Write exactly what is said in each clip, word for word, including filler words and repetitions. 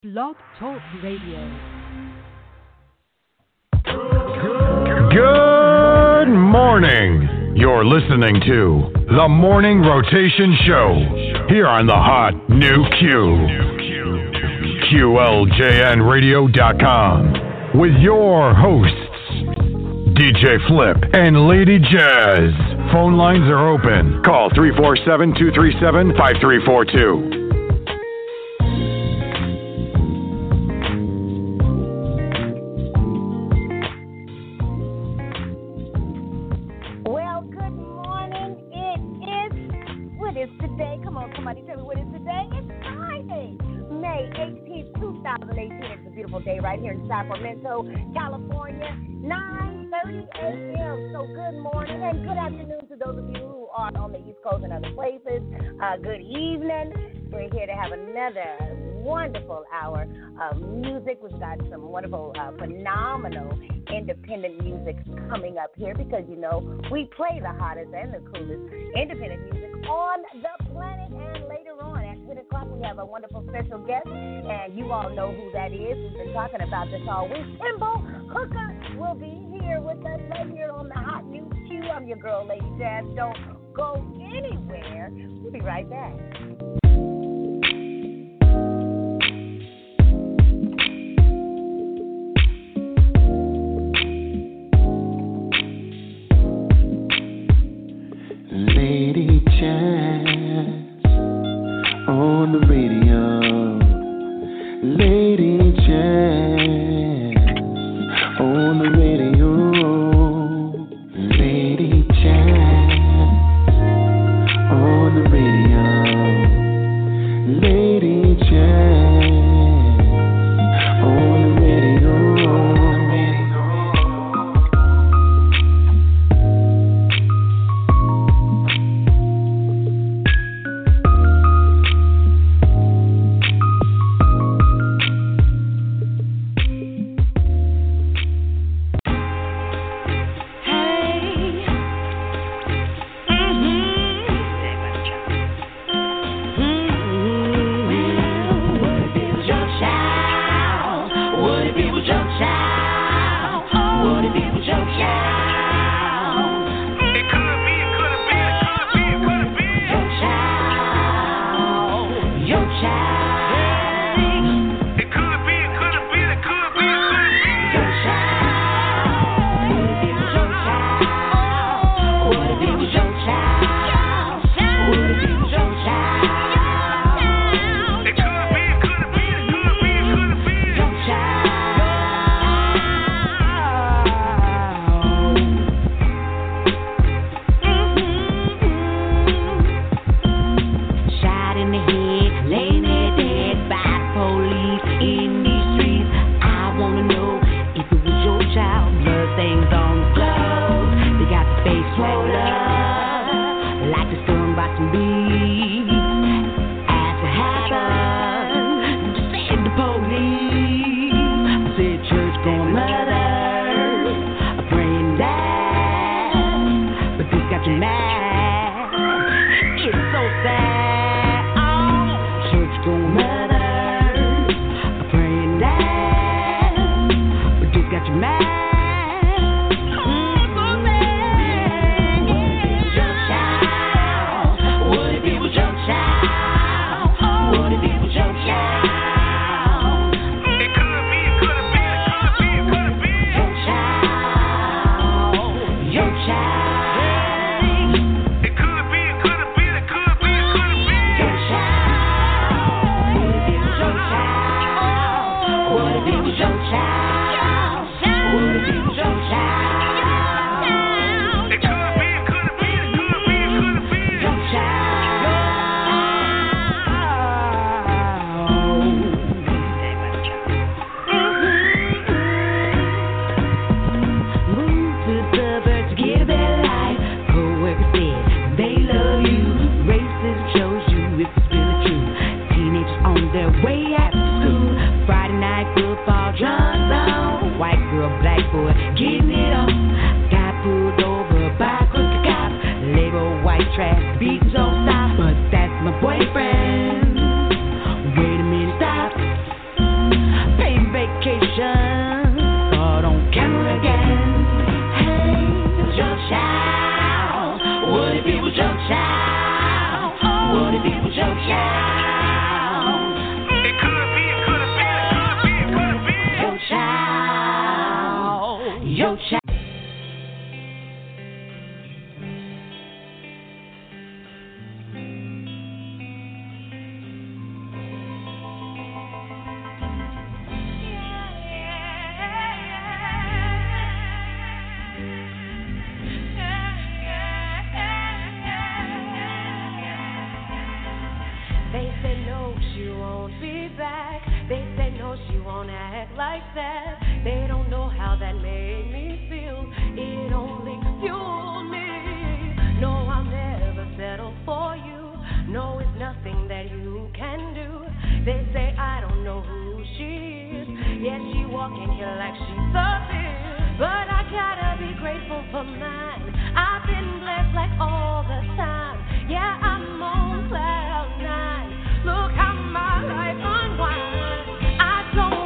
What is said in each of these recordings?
Blog Talk Radio. Good morning. You're listening to The Morning Rotation Show here on the hot new Q. Q L J N radio dot com with your hosts, D J Flip and Lady Jazz. Phone lines are open. Call three four seven, two three seven, five three four two. Day right here in Sacramento, California, nine thirty a.m. So good morning and good afternoon to those of you who are on the East Coast and other places. Uh, good evening. We're here to have another wonderful hour of music. We've got some wonderful, uh, phenomenal independent music coming up here because, you know, we play the hottest and the coolest independent music on the planet. And later on at ten o'clock, we have a wonderful special guest, and you all know who that is. We've been talking about this all week. Kimbo Hooker will be here with us right here on the Hot News Q. I'm your girl, Lady Jazz. Don't go anywhere. We'll be right back. Lady Jazz on the radio. Lady Jazz on the radio. Lady Jazz on the radio. Lady Jazz on the radio. vacation. Caught on camera again. Hey, your child. What if it was your child? What if it was your child? It could be, it could have been, it could have been, it could have been. Your child. Your child. Like that, they don't know how that made me feel. It only fueled me. No, I'll never settle for you. No, it's nothing that you can do. They say I don't know who she is. Yet she walk in here like she's a bitch. But I gotta be grateful for mine. I've been blessed like all the time. Yeah, I'm on cloud nine. Look how my life unwinds. I don't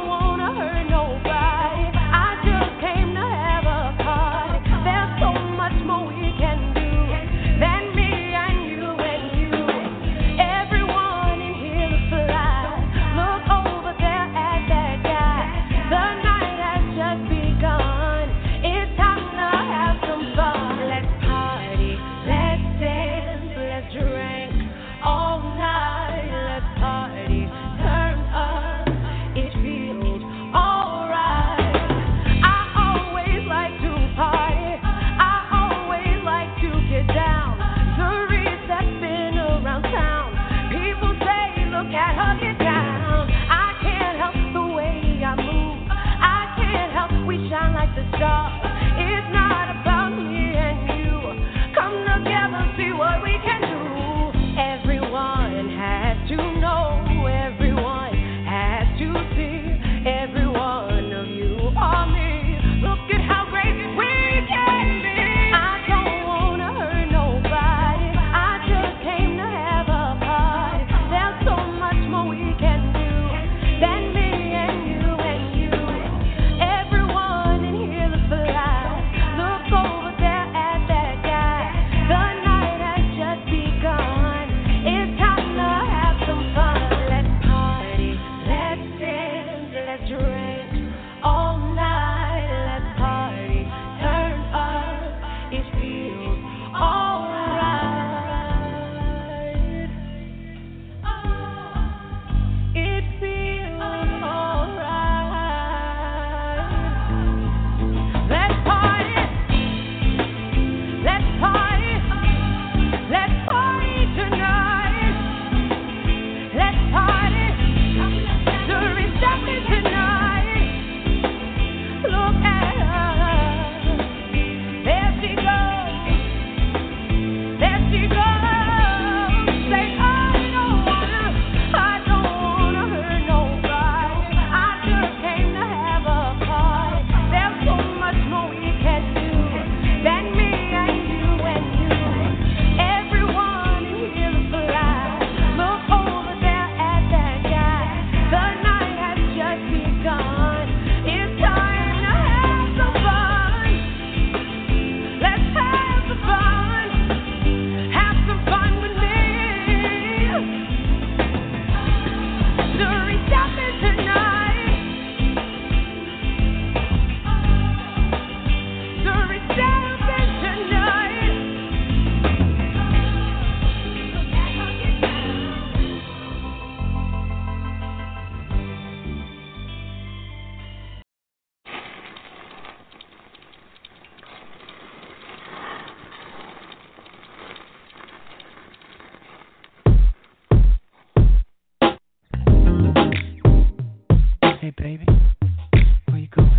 Hey, baby, where you going?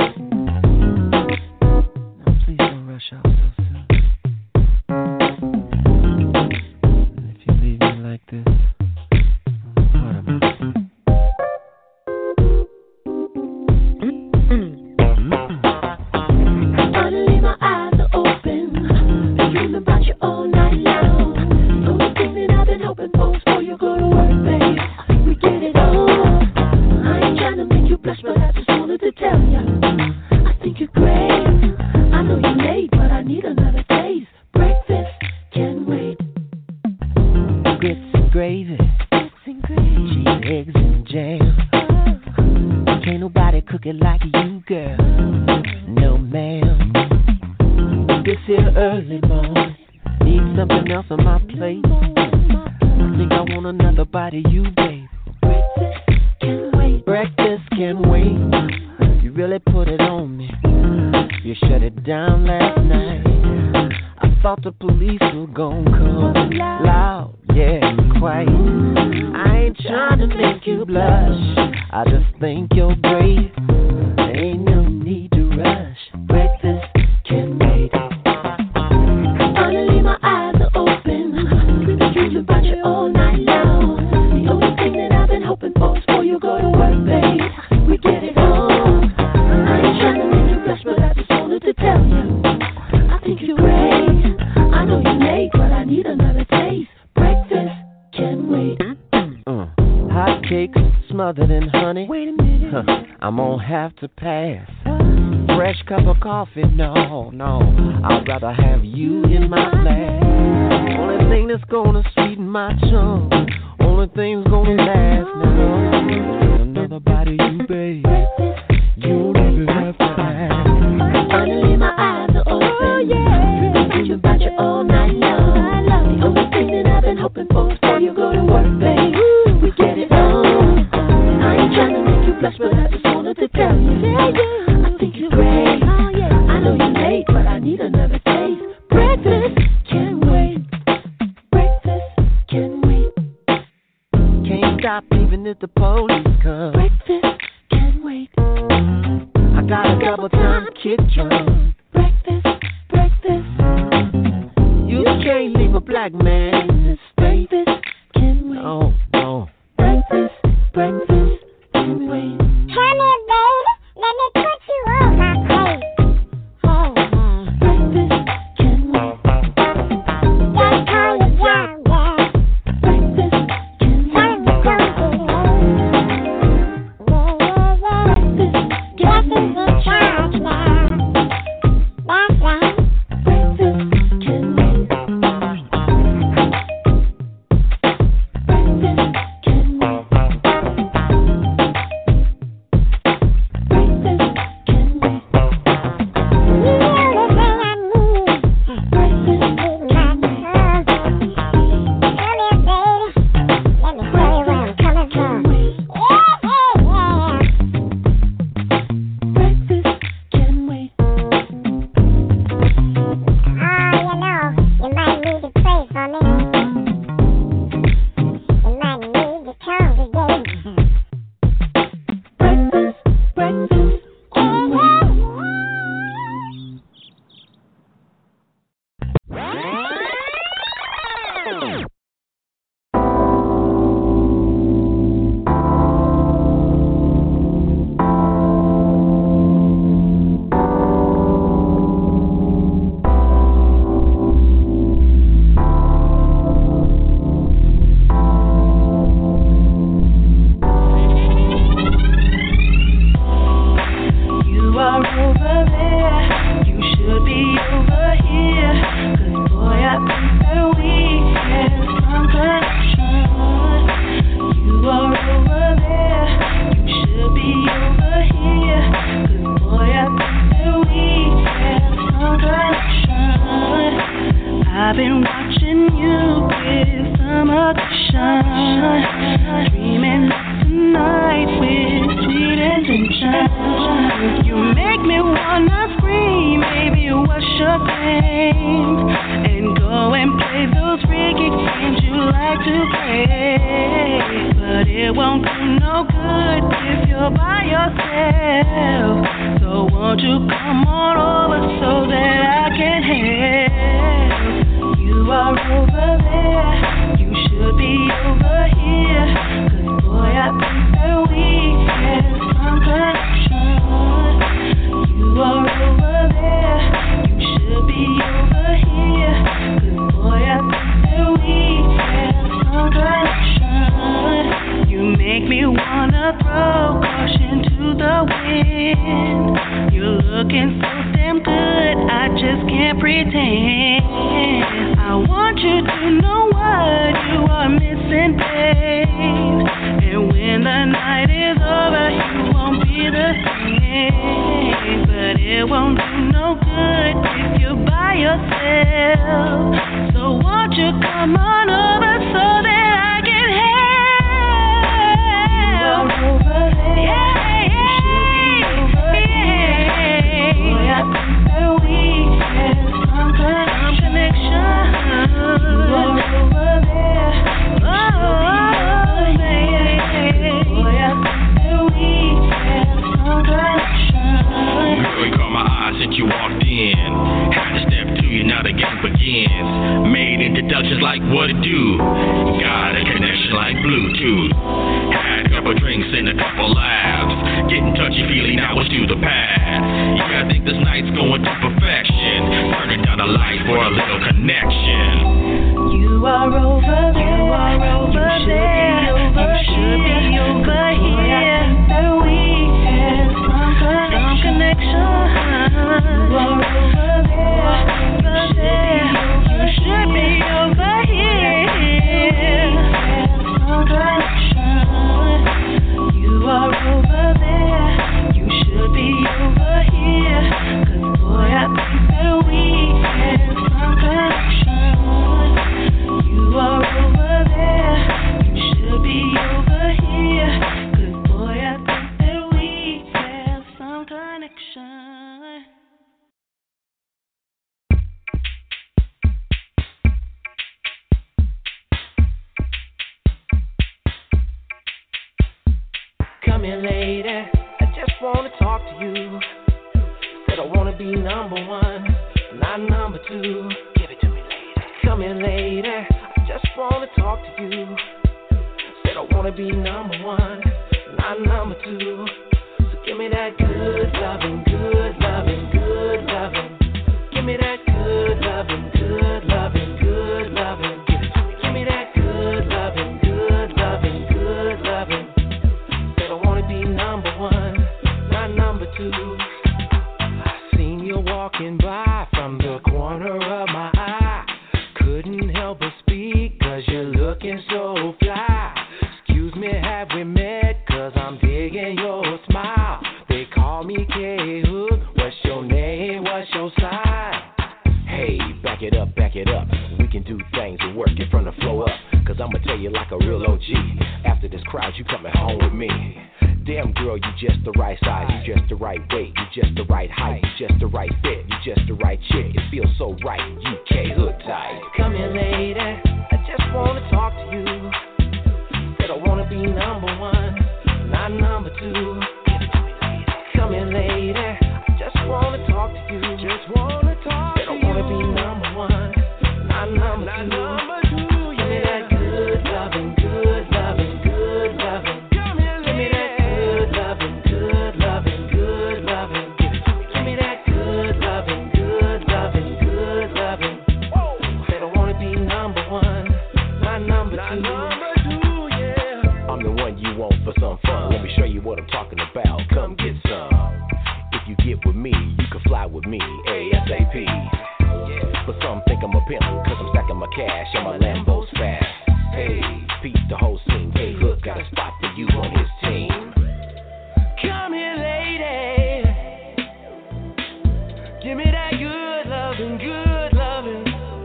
No, please don't rush out so soon. And if you leave me like this, what am I? Finally, my eyes are open. Been dreaming about you all night long. So the thing that I've been hoping for is for you go to work, babe. We get it on. I ain't trying to make you blessed, but I just wanted to tell you, I think you're great. I know you're late, but I need another taste. Breakfast can wait. Grits and gravy, cheese, eggs, and jam. Can't nobody cook it like you, girl. No, ma'am. This here early morning, need something else on my plate. I think I want another bite of you, babe. Breakfast can wait. Breakfast can wait. You really put it on me. You shut it down last night. I thought the police were gon' come. Loud, yeah, quiet. I ain't trying to make you blush. I just think you're great. There ain't no need to rush. Breakfast can wait. Finally my eyes are open. We've been dreaming about you all night long. The only thing that I've been hoping for is for you go to work, babe. We get it on. I ain't trying to make you blush, but I just wanted to tell you, I think you're great. I know you're late, but I need another taste. Breakfast can wait. Uh, hot cakes smothered in honey. Wait a minute. Huh, I'm gonna have to pass. Fresh cup of coffee, no, no. I'd rather have you in my glass. Only thing that's gonna sweeten my tongue, only thing's gonna last now. Another bite of you, babe. You don't even have to ask. Finally my eyes are open. Oh, yeah. Been thinking about you all night long. The only thing that I've been hoping for is for you go to work, babe. We get it on. I ain't trying to make you blush, but I just wanted to tell you, I think you're great. I know you're late, but I need another taste. Breakfast can wait. Breakfast can wait. Can't stop even if the police come. Breakfast can wait. I got a double time kick drum. Breakfast, breakfast. You can't leave a black man in this state. Breakfast can wait. No, no. Breakfast, breakfast can wait. Come here, babe. Let me put you on my plate. Oh, mm. Breakfast can wait. Just call you down, yeah. Breakfast can Time wait. to go to Yeah, yeah, yeah. Breakfast Guess can who's wait. in charge now? friend. You're looking so damn good, I just can't pretend. I want you to know what you are missing, babe. And when the night is over, you won't be the same. But it won't do no good if you're by yourself. So won't you come on over so that I can help? You are over there. Yeah, yeah, yeah. Boy, I think that we have some kind of connection. You are over there. Oh, baby. Boy, I think that we have some connection. Girl, you caught my eye since you walked in. Had to step to you, now the game begins. Made introductions like what it do. Got a connection like Bluetooth. Had a couple drinks and a couple laughs. Getting touchy feely, now it's to the past. Yeah, I think this night's going to perfection. Turning down the lights for a little connection. You are over there. You are over you there. You should be over here. That we have some connection. You are over there. Over there. You should be over here. Some connection. You are over there. You should be over here. 'Cause boy, I think that we have some connection. You are over there, you should be over here. 'Cause boy, I think that we have some connection. Come here, lady, I just wanna talk to you. Said I wanna be number one, not number two. Give it to me, lady. Come here, lady, I just wanna talk to you. Said I wanna be number one, not number two. So give me that good loving, good loving, good loving. Give me that good loving, good loving, good loving. Give it to me. Give me that good loving, good loving, good loving. Said I wanna be number one, not number two. I seen you walking by from the corner of my eye. Couldn't help but speak, 'cause you're looking so fly. Excuse me, have we met? 'Cause I'm digging your smile. They call me K-Hook. What's your name? What's your sign? Hey, back it up, back it up. We can do things and work it from the flow up. 'Cause I'ma tell you like a real O G. After this crowd, you coming home with me. Damn girl, you just the right size, you just the right weight, you just the right height, you just the right fit, you just the right chick. It feels so right, you K-Hook tight. Come here, lady, I just wanna talk to you. Said I wanna be number one, not number two. Give it to me, lady. Come here, lady, I just wanna talk to you. Just wanna talk Said to you. Said I wanna be number one, not number not two. Number two. Give me that good loving, good loving, good loving. Give me that good loving, good loving, good loving. Give it to me. Give me that good loving, good loving, good loving. Whoa. Said I wanna be number one, not number not two. Number two, yeah. I'm the one you want for some fun. Let me show you what I'm talking about. Come get some. If you get with me, you can fly with me, ASAP. But some think I'm a pimp, 'cause I'm stacking my cash and my Lambo's fast. Hey, peep the whole scene. Hey, Hook got a spot for you on his team. Come here, lady. Give me that good loving, good loving.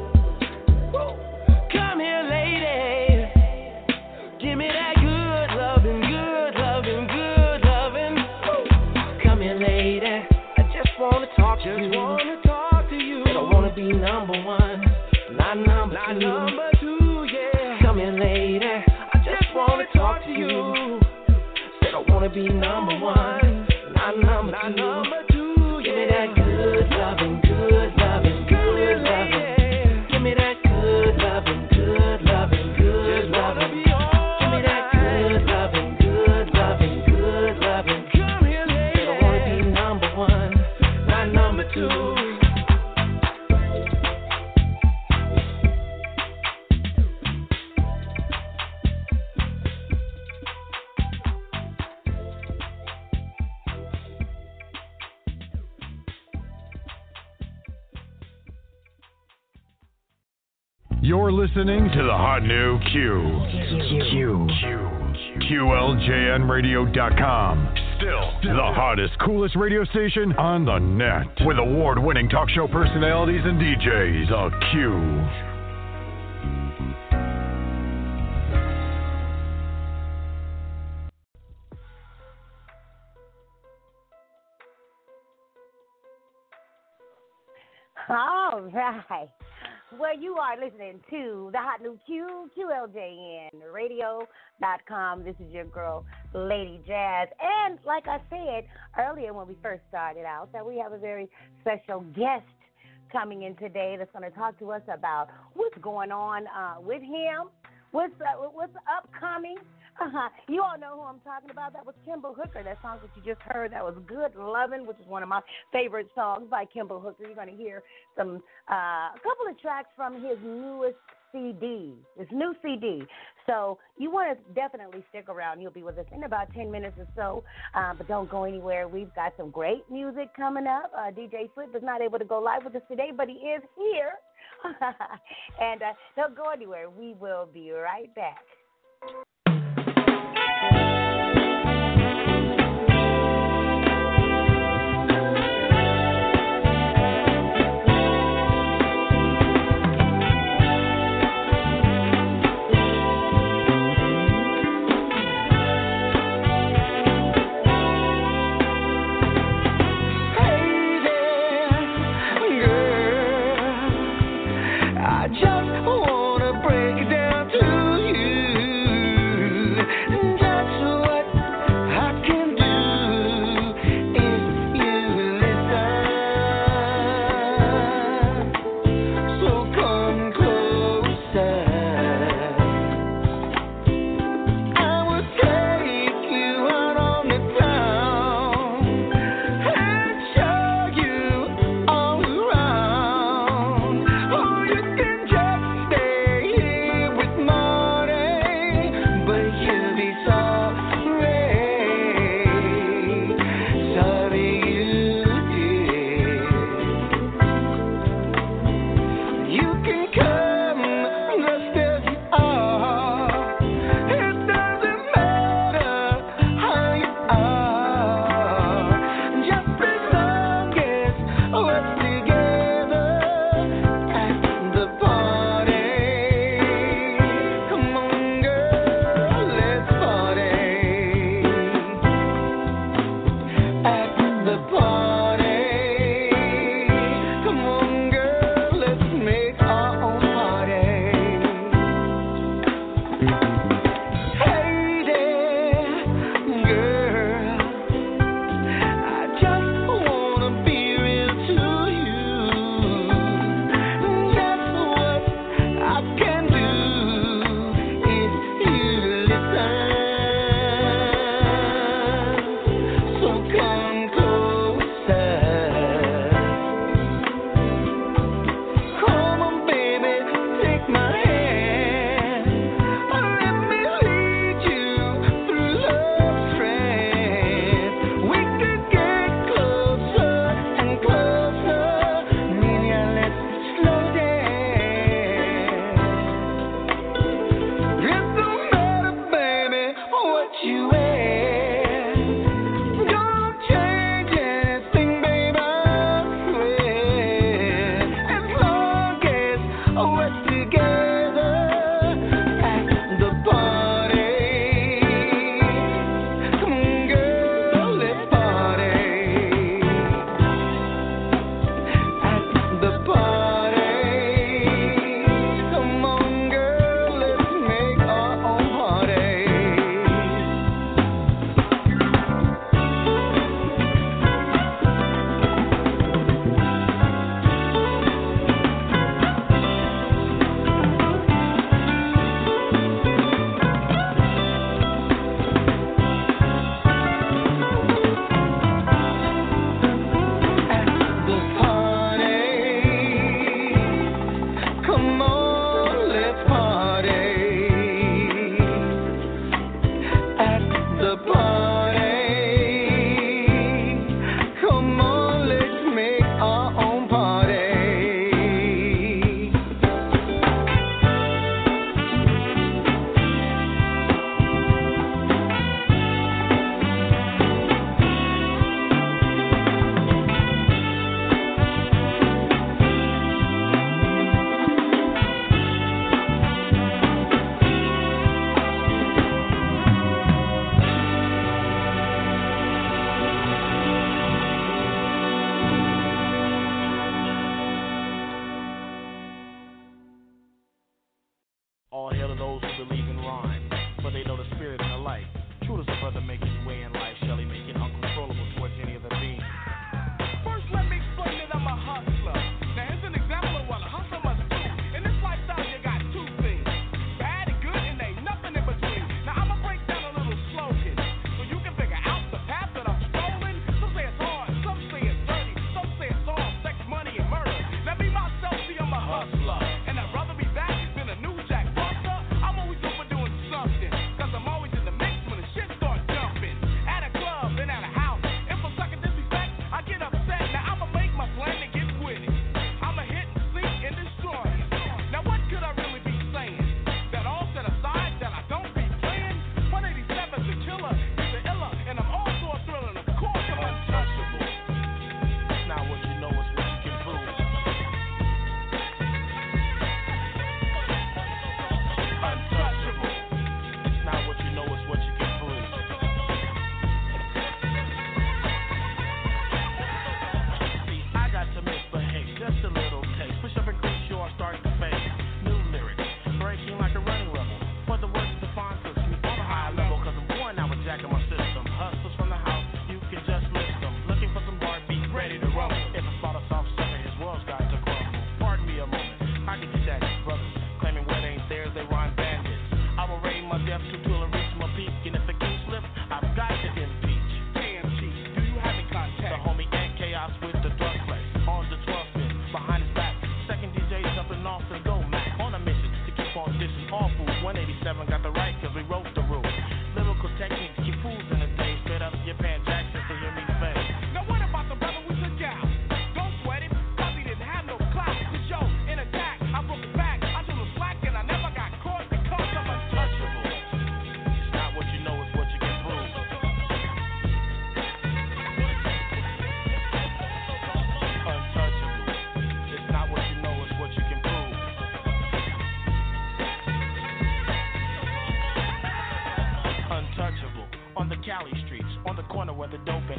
Come here, lady. Give me that good loving, good loving, good loving. Come here, lady. I just wanna talk to you. Just wanna talk to you. Said I wanna be number one, not number not two. Not number two, yeah. Come here, lady. I just wanna talk to you. Said I wanna be number one, not number not two. Number two, yeah. Give me that good loving, good loving, good loving. Give me that good loving, good loving, good loving. Give me that good loving, good loving, good loving. Come here, lady. Said I wanna be number one, not number two. You're listening to the hot new Q. Q. Q. Q L J N radio dot com. Still the hottest, coolest radio station on the net. With award-winning talk show personalities and D Js. A Q. All right. Well, you are listening to the hot new Q, Q L J N radio dot com. This is your girl, Lady Jazz. And like I said earlier when we first started out, that we have a very special guest coming in today that's going to talk to us about what's going on uh, with him, what's, uh, what's upcoming. Uh-huh. You all know who I'm talking about. That was Kimball Hooker. That song that you just heard, that was Good Lovin', which is one of my favorite songs by Kimball Hooker. You're going to hear some uh, a couple of tracks from his newest C D, his new C D. So you want to definitely stick around. You'll be with us in about ten minutes or so, uh, but don't go anywhere. We've got some great music coming up. Uh, D J Flip is not able to go live with us today, but he is here. and uh, don't go anywhere. We will be right back. Just wanna break it down to you.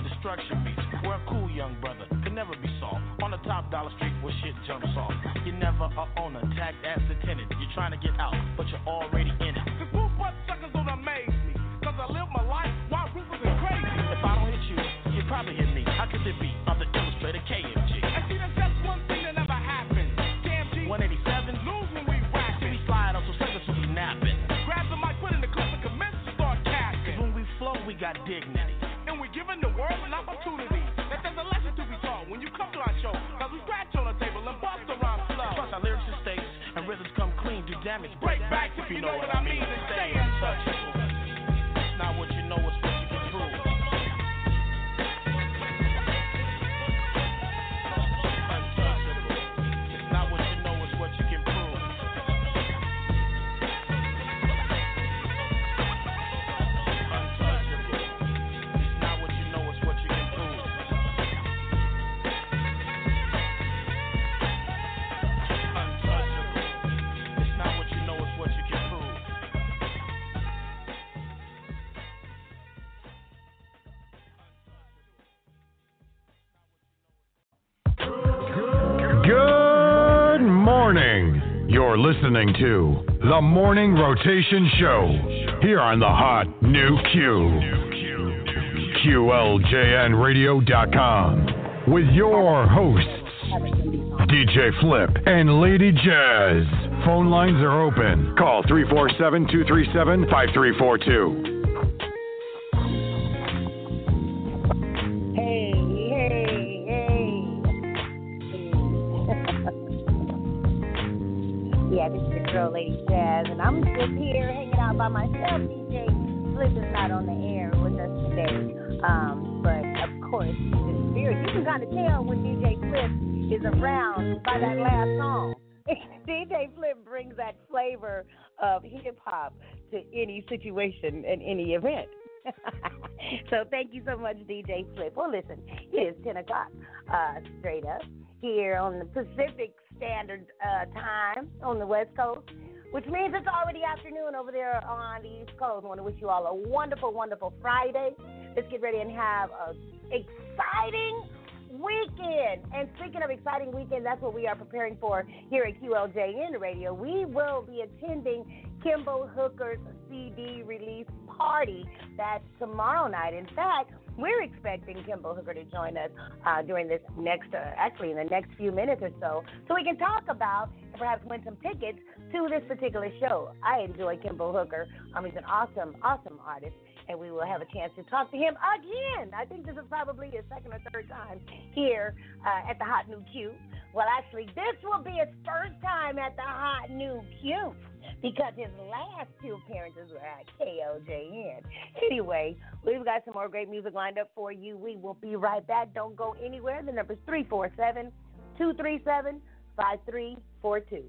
destruction beats. We're a cool young brother, could never be soft. On the top dollar street where shit jumps off. You never a owner, tagged as the tenant. You're trying to get out, but you're already in it. The blue butt suckers don't amaze me, cause I live my life while ruthless and crazy. If I don't hit you, you probably hit me. How could it be? I'm the illustrator K M G. I see that's just one thing that never happened. K M G one eighty-seven, lose when we rapping. We slide up so seconds we be napping. Grab the mic, put in the clip and commence to start casting. When we flow, we got dignity. And we're giving the world an opportunity. That there's a lesson to be taught when you come to our show. Cause we scratch on the table and bust around flow. Plus our lyrics are stakes and rhythms come clean, do damage, break back if you know what I mean. And stay untouchable. It's not what you know, it's what you can prove. Untouchable. It's not what you know, it's what you can prove. Untouchable. It's not what you know, it's what you can prove. Untouchable. It's not what you know, it's what you can prove. Good morning. You're listening to The Morning Rotation Show here on the hot new Q. Q L J N radio dot com with your hosts, D J Flip and Lady Jazz. Phone lines are open. Call three four seven, two three seven, five three four two. Hey, hey, hey. Yeah, this is your girl, Lady Jazz, and I'm just here hanging out by myself. D J Flip is not on the air with us today. Um, but of course, he's in spirit. You can kind of tell when D J Flip is around by that last song. D J Flip brings that flavor of hip hop to any situation and any event. So thank you so much, D J Flip. Well, listen, it is ten o'clock uh, straight up here on the Pacific Standard uh, Time on the West Coast, which means it's already afternoon over there on the East Coast. I want to wish you all a wonderful, wonderful Friday. Let's get ready and have an exciting weekend. And speaking of exciting weekend, that's what we are preparing for here at Q L J N Radio. We will be attending Kimball Hooker's C D release party. That's tomorrow night. In fact, we're expecting Kimball Hooker to join us uh, during this next, uh, actually in the next few minutes or so, so we can talk about and perhaps win some tickets to this particular show. I enjoy Kimball Hooker. Um, he's an awesome, awesome artist, and we will have a chance to talk to him again. I think this is probably his second or third time here uh, at the Hot New Q. Well, actually, this will be his first time at the Hot New Q, because his last two appearances were at K L J N. Anyway, we've got some more great music lined up for you. We will be right back. Don't go anywhere. The number is three four seven, two three seven, five three four two.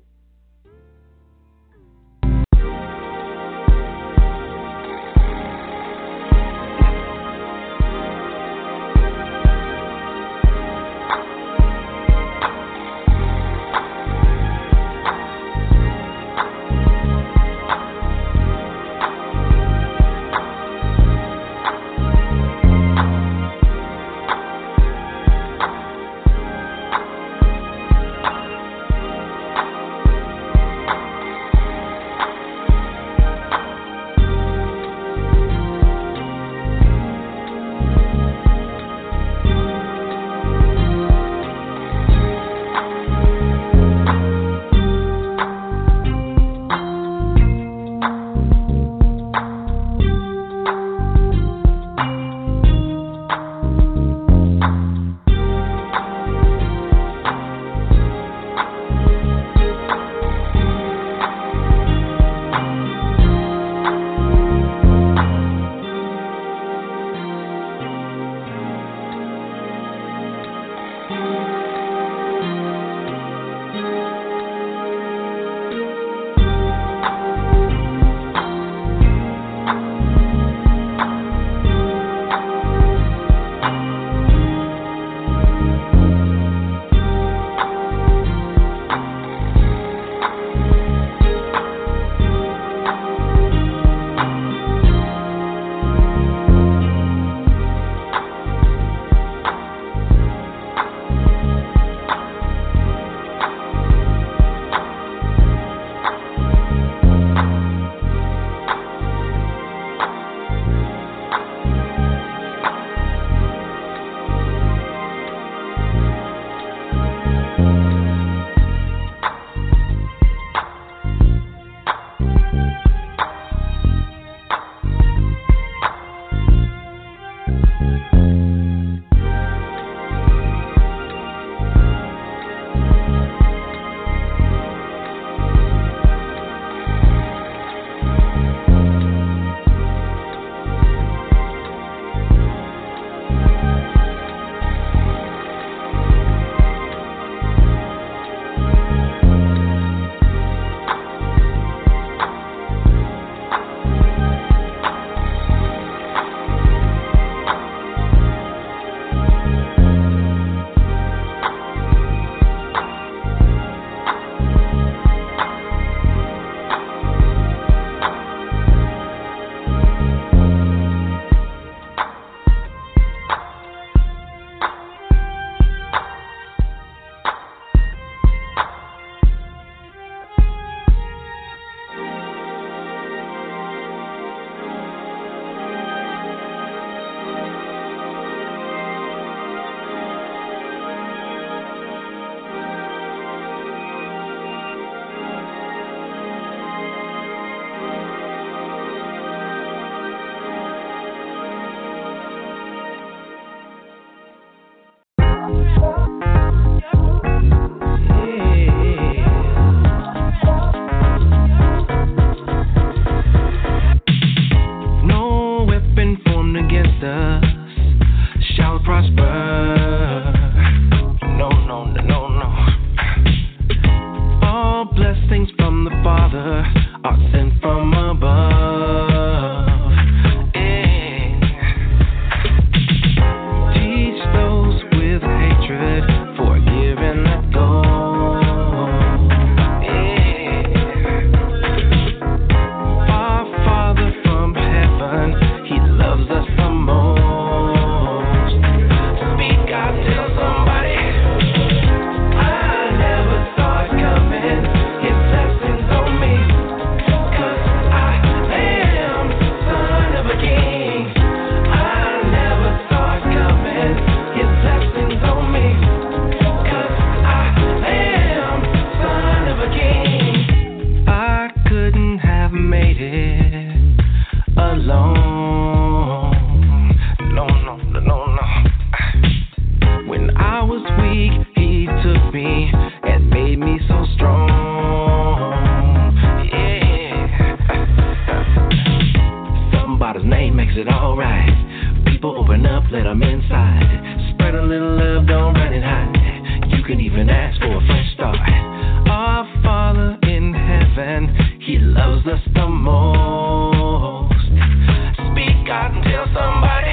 I'm inside. Spread a little love, don't run it hot. You can even ask for a fresh start. Our Father in heaven, He loves us the most. Speak out and tell somebody.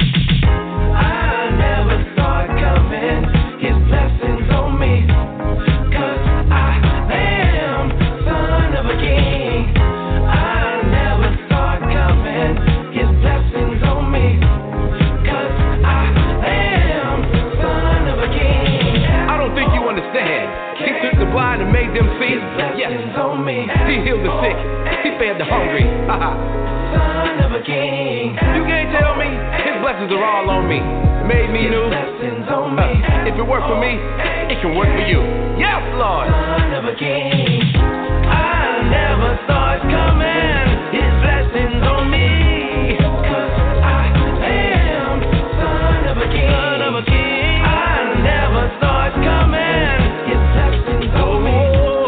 I never saw it coming. His blessings on me, 'cause I am son of a king. I never saw it coming. His blessings on me, 'cause I am son of a king. I don't think you understand. He took the blind and made them see. Yes, on me. He healed the sick. He fed the hungry. Son of a king. You can't tell me His blessings are all on me. Made me new. On me. Uh, if it worked for me, it can work for you. Yes, Lord. Son of a king. I never saw it coming. His blessings on me, 'cause I am son of a king. Son of a king. I never saw it coming. His blessings on me.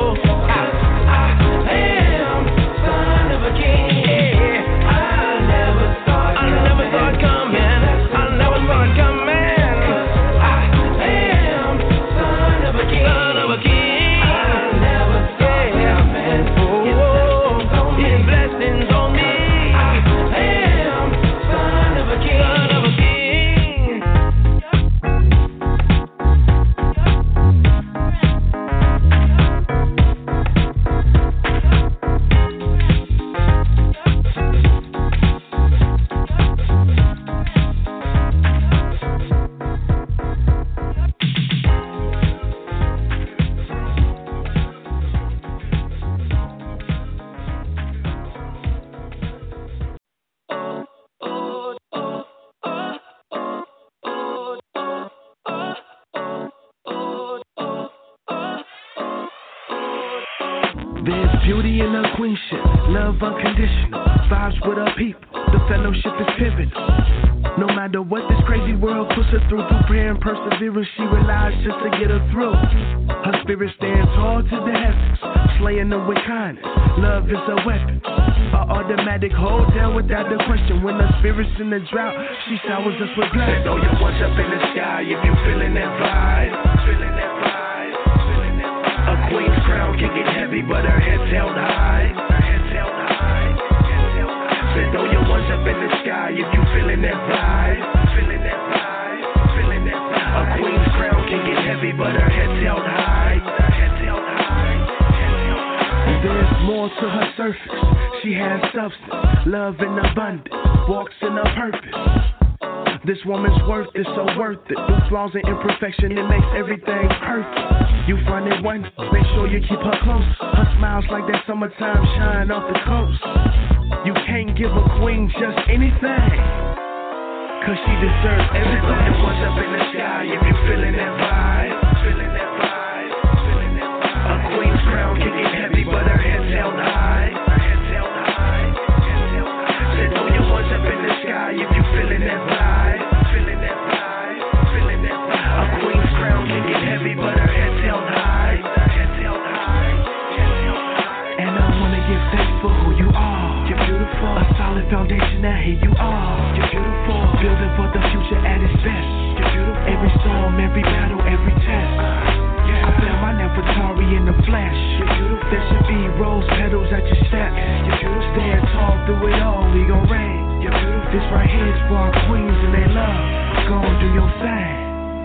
There's beauty in her queenship, love unconditional, vibes with her people, the fellowship is pivotal. No matter what this crazy world puts her through, through prayer and perseverance, she relies just to get her through. Her spirit stands tall to the heavens, slaying them with kindness, love is a weapon. An automatic hold down without the question. When her spirit's in the drought, she showers us with gladness. Throw your ones up in the sky if you feeling that vibe, feeling that vibe, feeling that vibe. A queen's crown can get heavy, but her head's held high, her head's held high, head's held high. Said throw your ones up in the sky if you feeling that vibe, feeling that vibe, feeling that vibe. A queen's crown can get heavy, but her head's held high, her head's held high, head's held high. There's more to her surface. She has substance, love in abundance, walks in her purpose. This woman's worth is so worth it. Through flaws and imperfection, it makes everything perfect. You find it one, make sure you keep her close. Her smile's like that summertime shine off the coast. You can't give a queen just anything, 'cause she deserves everything. It was up in the sky if you feeling that vibe, feeling that vibe, feeling that vibe. A queen's crown can get heavy, but her head's held high, her head's held high, head's held high. Said throw your ones up in the sky if you feeling that vibe, feeling that vibe, feeling that vibe. A queen's crown can get heavy, but her head's held high, her head's held high, head's held high. And I wanna give thanks for who you are. You're beautiful, a solid foundation. Now here you are. You're beautiful, building for the future at its best. You're beautiful. Every storm, every battle, every test. I feel my Nefertari in the flesh. You're beautiful. There should be rose petals at your steps. You're beautiful. Stand tall through it all. We gon' reign. You're beautiful. This right here is for our queens and they love. Go and do your thing.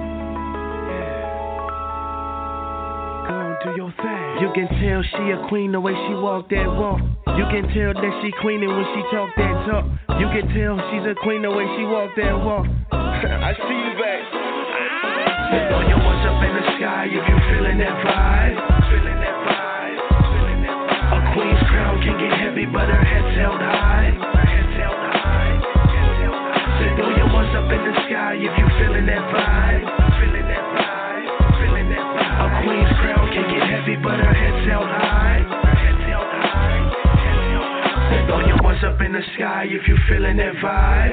Go and do your thing. You can tell she a queen the way she walk that walk. You can tell that she queenin' when she talk that talk. You can tell she's a queen the way she walk that walk. I see you back. Throw your ones up in the sky if you feeling that vibe, feeling that vibe, feeling that vibe. A queen's crown can get heavy, but her head's held high, her head's held high, head's held high. Said throw your ones up in the sky if you feeling that vibe, feeling that vibe, feeling that vibe. A queen's crown can get heavy, but her head's held high, her head's held high, head's held high. Said throw your ones up in the sky if you feeling that vibe.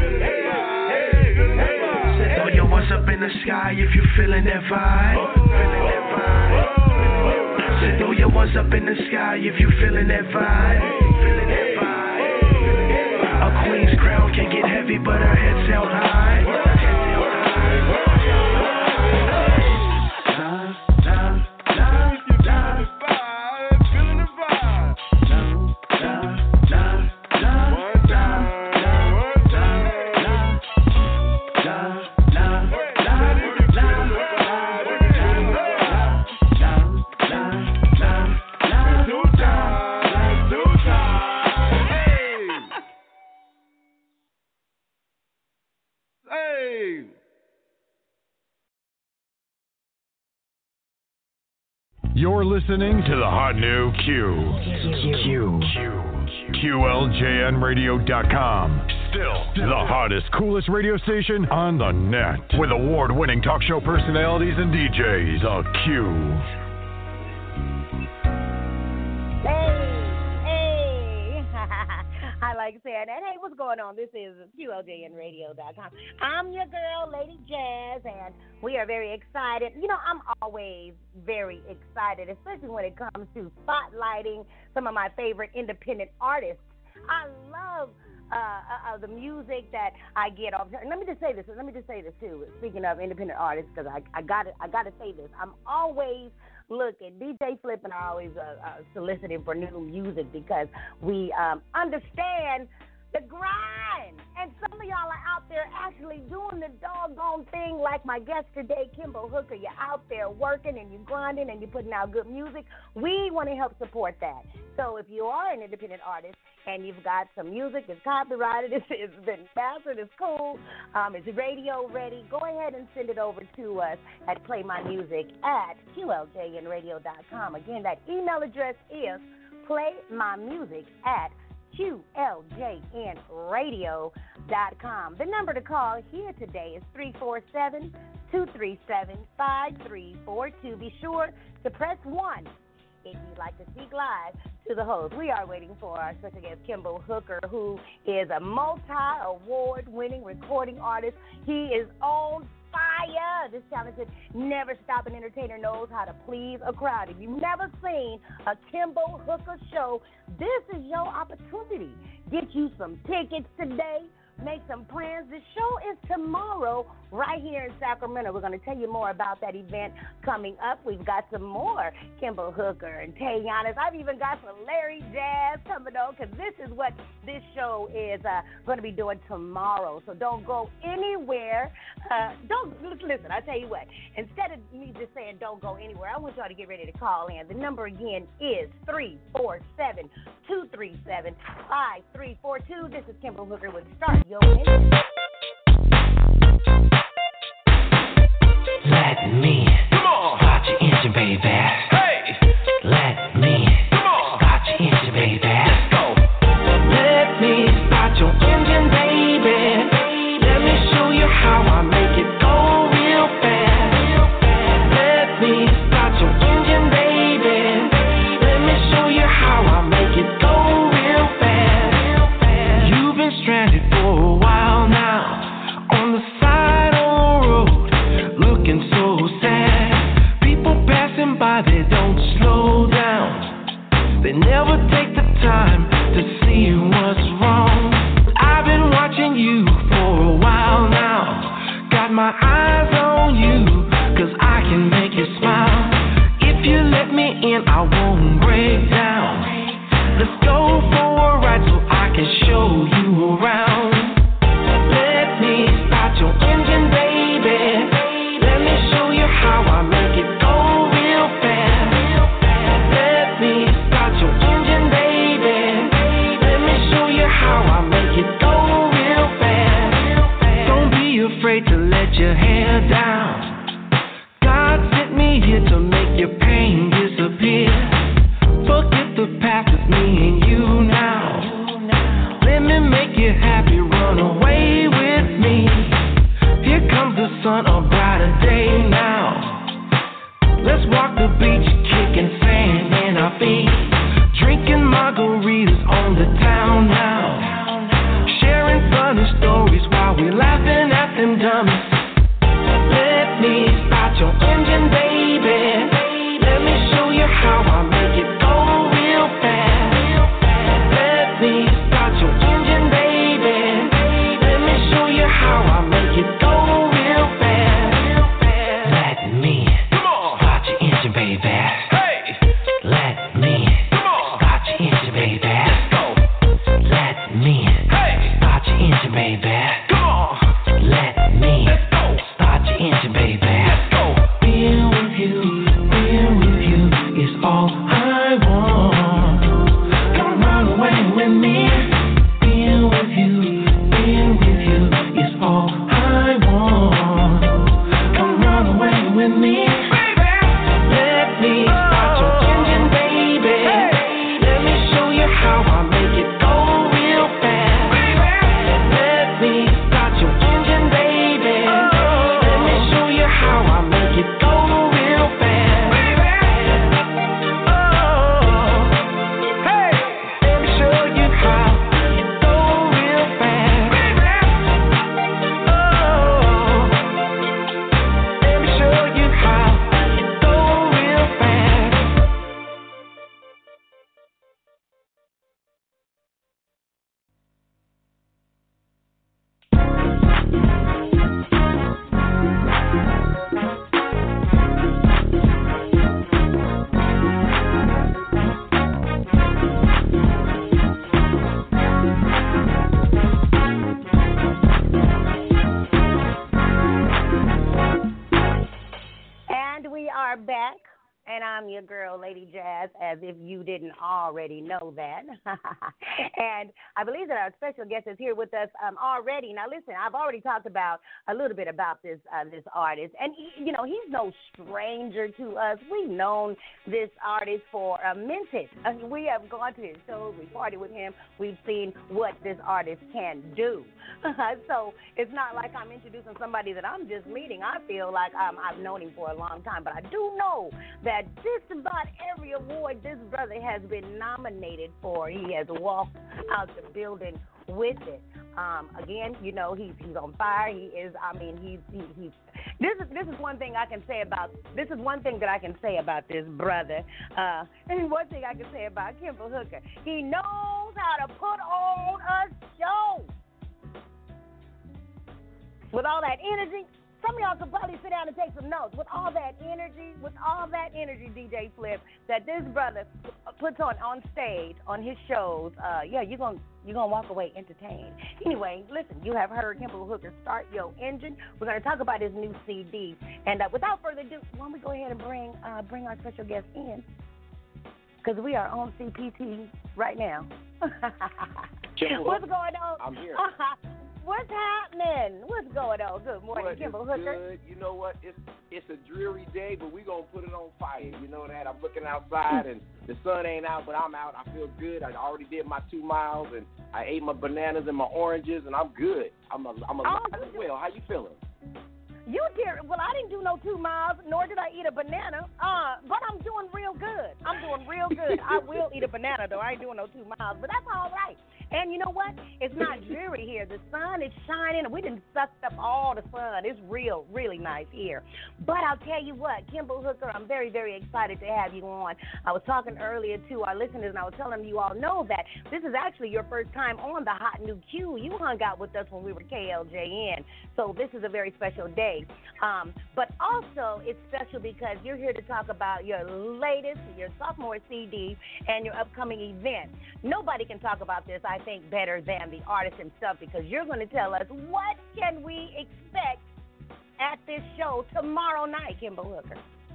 Throw your ones up in the sky if you feeling that vibe, feeling that vibe. Say throw your ones up in the sky if you feeling that vibe, feeling that vibe. A queen's crown can get heavy, but her head's held high. You're listening to the hot new Q. Q. Q. Q L J N radio dot com. Still the hottest, coolest radio station on the net. With award-winning talk show personalities and D Js. The Q. Hey, hey. I like saying that. Hey, what's going on? This is Q L J N radio dot com. I'm your girl, Lady Jazz, and we are very excited. You know, I'm always very excited, especially when it comes to spotlighting some of my favorite independent artists. I love uh, uh, the music that I get off. And let me just say this. Let me just say this too. Speaking of independent artists, because I, I got I got to say this. I'm always looking. D J Flip and I are always uh, uh, soliciting for new music because we um, understand the grind. And some of y'all are out there actually doing the doggone thing like my guest today, Kimbo Hooker. You're out there working and you're grinding and you're putting out good music. We want to help support that. So if you are an independent artist and you've got some music that's copyrighted, it's, it's been mastered, it's cool, um, it's radio ready, go ahead and send it over to us at play my music at Q L J N radio dot com. Again, that email address is playmymusic at Q L J N radio dot com. The number to call here today is three four seven, two three seven, five three four two. Be sure to press one if you'd like to speak live to the host. We are waiting for our special guest, Kimbo Hooker, who is a multi-award-winning recording artist. He is on fire. This talented, never-stopping entertainer knows how to please a crowd. If you've never seen a Kimbo Hooker show, this is your opportunity. Get you some tickets today. Make some plans. The show is tomorrow right here in Sacramento. We're going to tell you more about that event coming up. We've got some more Kimbo Hooker and Tayanis. I've even got some Larry Jazz coming on because this is what this show is uh, going to be doing tomorrow. So don't go anywhere. Uh, don't listen, I'll tell you what. Instead of me just saying don't go anywhere, I want y'all to get ready to call in. The number again is three four seven, two three seven, five three four two. This is Kimbo Hooker with Start Your Engine. Let me come on, start your engine, baby. Hey, let me come on, start your engine, baby. Let's go. Let me start your engine, baby. Let me show you how I make it go real fast. Let me start your engine, baby. Let me show you how I make it go real fast. You've been stranded for a while now on the side of the road, looking so sad. People passing by, they don't slow down. They never take the time to see what's wrong. I've been watching you for a while now. Got my eyes on you, cause I can make you smile. If you let me in, I won't break down. Let's go for a ride so I can show you around. Let me start your engine, baby. Let me show you how I make it go real fast. Let me start your engine, baby. Let me show you how I make it go real fast. Don't be afraid to let your hair down. God sent me here to make your pain disappear. Forget the past, it's me and you now. Let me make you happy, run away with me. Here comes the sun, a brighter day now. Let's walk the beach, kicking sand in our feet. Drinking margaritas on the town now. Sharing funny stories while we laughing at them dummies. Let me start your engine, baby. Let me show you how I make it go real fast. Let me start your engine, baby. Let me show you how I make it go real fast. are back, and I'm your girl, Lady Jazz, as if you didn't already know that. And I believe that our special guest is here with us um, already. Now, listen, I've already talked about a little bit about this uh, this artist, and he, you know, he's no stranger to us. We've known this artist for a minute. I mean, we have gone to his shows, we partied with him, we've seen what this artist can do. So it's not like I'm introducing somebody that I'm just meeting. I feel like um, I've known him for a long time, but I do know that just about every award this brother has been nominated for, he has walked out the building with it. Um, again, you know, he's he's on fire. He is. I mean, he's he, he's. This is this is one thing I can say about this is one thing that I can say about this brother. Uh, and one thing I can say about Kimball Hooker, he knows how to put on a show with all that energy. Some of y'all could probably sit down and take some notes. With all that energy, with all that energy, D J Flip, that this brother puts on on stage, on his shows, uh, yeah, you're going you're gonna walk away entertained. Anyway, listen, you have heard Kimball Hooker, Start Your Engine. We're going to talk about his new C D. And uh, without further ado, why don't we go ahead and bring, uh, bring our special guest in? Because we are on C P T right now. What's going on? I'm here. What's happening? What's going on? Good morning, what Kimball Hooker. Hooker. Good. You know what? It's it's a dreary day, but we're going to put it on fire. You know that? I'm looking outside, and the sun ain't out, but I'm out. I feel good. I already did my two miles, and I ate my bananas and my oranges, and I'm good. I'm a, I'm alive oh, as well. How you feeling? You did. Well, I didn't do no two miles, nor did I eat a banana, uh, but I'm doing real good. I'm doing real good. I will eat a banana, though. I ain't doing no two miles, but that's all right. And you know what? It's not dreary here. The sun is shining, and we done sucked up all the sun. It's real, really nice here. But I'll tell you what, Kimball Hooker, I'm very, very excited to have you on. I was talking earlier to our listeners, and I was telling them you all know that this is actually your first time on the Hot New Q. You hung out with us when we were K L J N, so this is a very special day. Um, but also, it's special because you're here to talk about your latest, your sophomore C D, and your upcoming event. Nobody can talk about this, I think, better than the artist himself, because you're going to tell us what can we expect at this show tomorrow night, Kimball Hooker.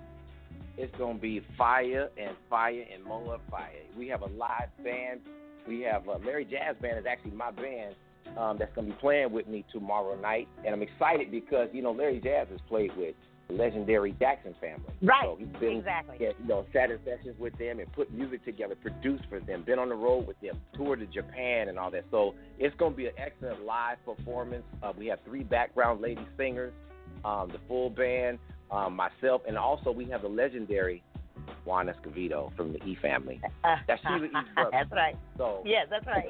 It's going to be fire and fire and more fire. We have a live band. We have uh, Larry Jazz Band is actually my band um, that's going to be playing with me tomorrow night, and I'm excited because, you know, Larry Jazz has played with the legendary Jackson family. Right, so he's been, exactly. Yeah, you know, sat in sessions with them and put music together, produced for them, been on the road with them, toured to Japan and all that. So it's going to be an excellent live performance. Uh, we have three background lady singers, um, the full band, um, myself, and also we have the legendary Juan Escovedo from the E family. That's Sheila E's brother. That's right. So yes, that's right.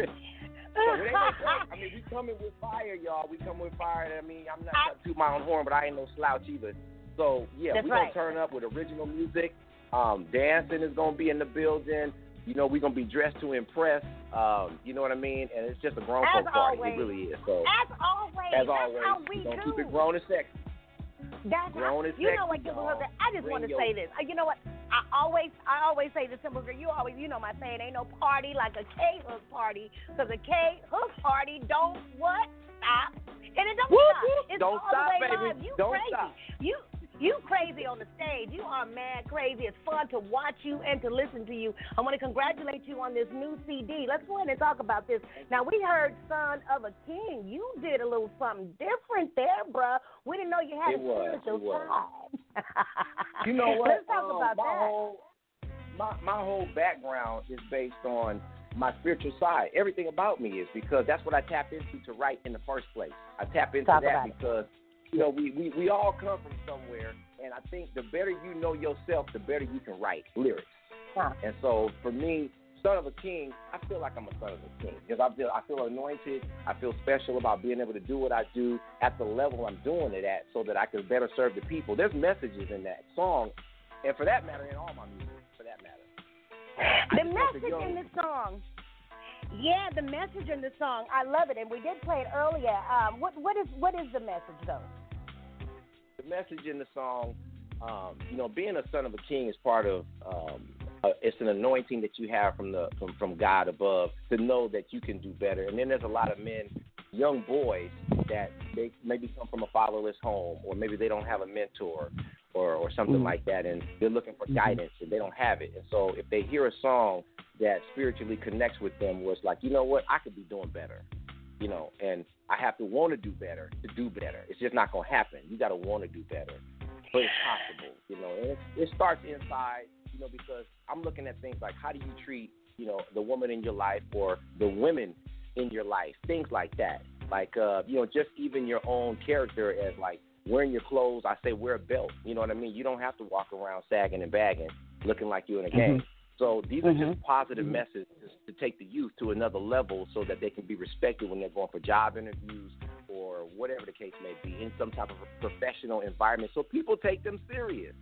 So it ain't no joke. I mean, we coming with fire, y'all. We coming with fire. I mean, I'm not trying to toot my own horn, but I ain't no slouch either. So, yeah, That's we're right. going to turn up with original music. Um, dancing is going to be in the building. You know, we're going to be dressed to impress. Um, you know what I mean? And it's just a grown As folk party. always. It really is. So, As always. as That's always, how we we're going to do. keep it grown and sexy. That's grown how, and you sexy, know what, Kimball y'all. Hooker, I just Bring want to your- say this. Uh, You know what? I always, I always say this, Kimball Hooker. You always, you know my saying, ain't no party like a K-Hook party, because a K-Hook party don't what? Stop. And it don't Whoop, stop. whoop. It's Don't all stop, the way baby. live. You Don't crazy. stop. You You crazy on the stage. You are mad crazy. It's fun to watch you and to listen to you. I want to congratulate you on this new C D. Let's go ahead and talk about this. Now, we heard Son of a King. You did a little something different there, bruh. We didn't know you had It a was, spiritual it was. side. You know what? Let's talk um, about my that. Whole, my, my whole background is based on my spiritual side. Everything about me is because that's what I tap into to write in the first place. I tap into Talk that about it. because, you know, we, we, we all come from somewhere, and I think the better you know yourself, the better you can write lyrics. Huh. And so for me, Son of a King, I feel like I'm a son of a king because I feel I feel anointed. I feel special about being able to do what I do at the level I'm doing it at, so that I can better serve the people. There's messages in that song, and for that matter, in all my music, for that matter. I The just want the message young- in the song. Yeah, the message in the song. I love it, and we did play it earlier. Um, what what is what is the message though? The message in the song, um, you know, being a son of a king is part of. Um, uh, it's an anointing that you have from the from, from God above to know that you can do better. And then there's a lot of men, young boys, that they maybe come from a fatherless home, or maybe they don't have a mentor, or, or something Mm-hmm. like that, and they're looking for guidance and they don't have it. And so if they hear a song that spiritually connects with them, where it's like, you know what, I could be doing better, you know, and I have to want to do better to do better. It's just not going to happen. You got to want to do better, but it's possible, you know. And it, it starts inside, you know, because I'm looking at things like, how do you treat, you know, the woman in your life or the women in your life, things like that. Like, uh, you know, just even your own character as, like, wearing your clothes. I say wear a belt. You know what I mean? You don't have to walk around sagging and bagging, looking like you're in a gang. Mhm. So these are Mhm. just positive Mhm. messages to take the youth to another level so that they can be respected when they're going for job interviews or whatever the case may be, in some type of a professional environment, so people take them serious.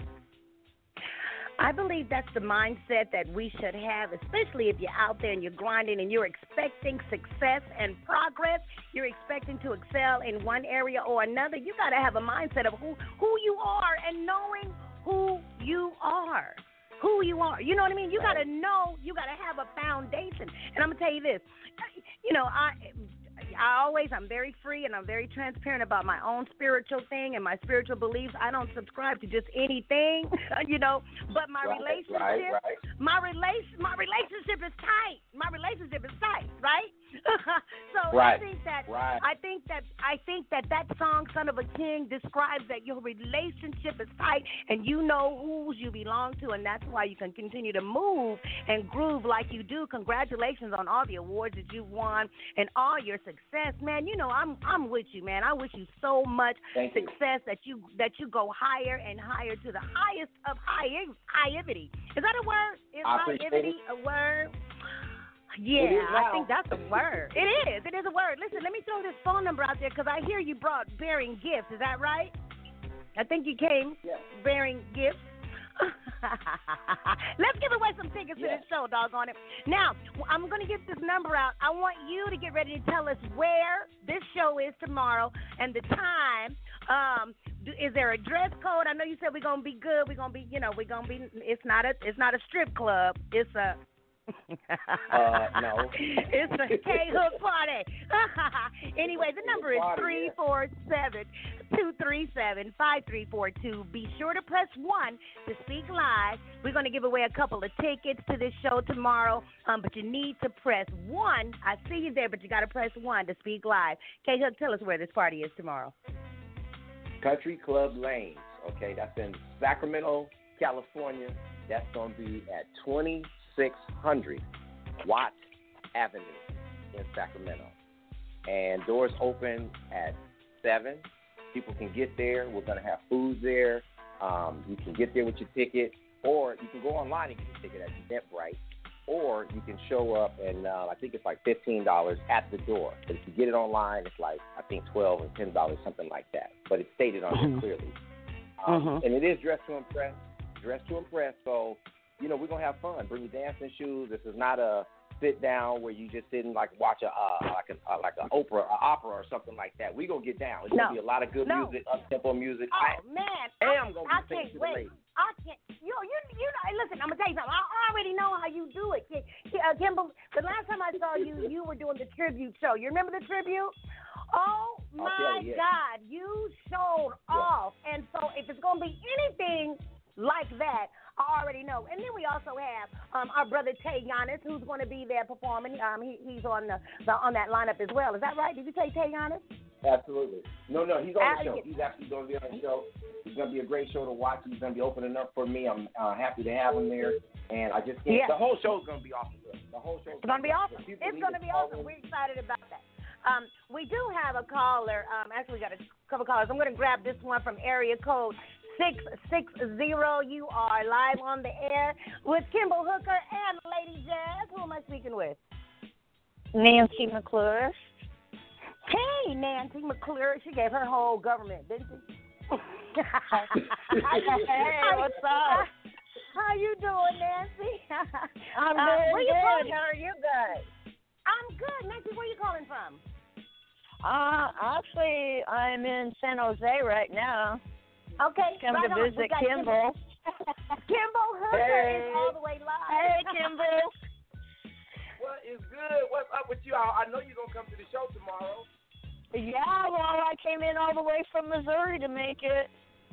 I believe that's the mindset that we should have, especially if you're out there and you're grinding and you're expecting success and progress. You're expecting to excel in one area or another. You got to have a mindset of who, who you are and knowing who you are. Who you are. You know what I mean? You got to know, you got to have a foundation. And I'm going to tell you this. You know, I... I always, I'm very free and I'm very transparent about my own spiritual thing and my spiritual beliefs. I don't subscribe to just anything, you know, but my Right, relationship, right, right. my relation, my relationship is tight. My relationship is tight, right? so Right, I think that, right. I think that, I think that that song, Son of a King, describes that your relationship is tight and you know whose you belong to, and that's why you can continue to move and groove like you do. Congratulations on all the awards that you've won and all your success, man. You know, I'm I'm with you, man. I wish you so much Thank you. success that you that you go higher and higher to the highest of high highivity. Is that a word? Is I appreciate highivity it. a word? It Yeah, is I now. think that's a word. It is. It is a word. Listen, let me throw this phone number out there because I hear you brought bearing gifts. Is that right? I think you came Yeah. bearing gifts. Let's give away some tickets Yeah. to this show, doggone it. Now, I'm going to get this number out. I want you to get ready to tell us where this show is tomorrow and the time. Um, do, is there a dress code? I know you said we're going to be good. We're going to be, you know, we're going to be, it's not a, it's not a strip club. It's a, Uh, no. it's a K-Hook party. Anyway, the number is Party, three yeah. four seven, two three seven, five three four two. Be sure to press one to speak live. We're going to give away a couple of tickets to this show tomorrow, um, but you need to press one. I see you there, but you got to press one to speak live. K-Hook, tell us where this party is tomorrow. Country Club Lanes, okay? That's in Sacramento, California. That's going to be at twenty-six hundred Watt Avenue in Sacramento. And doors open at seven. People can get there. We're going to have food there. Um, you can get there with your ticket, or you can go online and get your ticket at Eventbrite, or you can show up and uh, I think it's like fifteen dollars at the door. But if you get it online, it's like I think twelve dollars or ten dollars, something like that. But it's stated on Mm-hmm. there clearly. Um, Mhm. And it is dressed to impress. Dressed to impress. So, you know, we're going to have fun. Bring your dancing shoes. This is not a sit down where you just sit and like watch a uh, like a uh, like an opera, a opera or something like that. We're going to get down. It's No. going to be a lot of good No. music, up-tempo music. Oh, I man. am I, going I to be singing can't to the wait. ladies. I can't. You know, you, you know, hey, listen, I'm going to tell you something. I already know how you do it. Ki- Ki- Uh, Kimball, the last time I saw you, you were doing the tribute show. You remember the tribute? Oh, I'll my tell you, yeah. God. You showed off. And so if it's going to be anything like that, I already know. And then we also have um, our brother Tay Giannis, who's going to be there performing. Um, he, he's on the, the on that lineup as well. Is that right? Did you say Tay Giannis? Absolutely. No, no, he's on the Uh, show. yeah. He's actually going to be on the show. It's going to be a great show to watch. He's going to be opening up for me. I'm uh, happy to have him there. And I just can't. Yeah. The whole show's going to be awesome. The whole show's It's going to be awesome. People It's need going to be call awesome. in. We're excited about that. Um, we do have a caller. Um, actually, we got a couple callers. I'm going to grab this one from area code six six zero. You are live on the air with Kimball Hooker and Lady Jazz. Who am I speaking with? Nancy McClure. Hey, Nancy McClure. She gave her whole government, didn't she? Hey, what's up? How you doing, Nancy? I'm Uh, doing where you good. calling- How are you guys? I'm good. Nancy, where you calling from? Uh, actually, I'm in San Jose right now. Okay. Come right to on. We visit got Kimball. Kimball Hooker Hey. is all the way live. Hey, Kimball. What is good? What's up with you? I, I know you're going to come to the show tomorrow. Yeah, well, I came in all the way from Missouri to make it.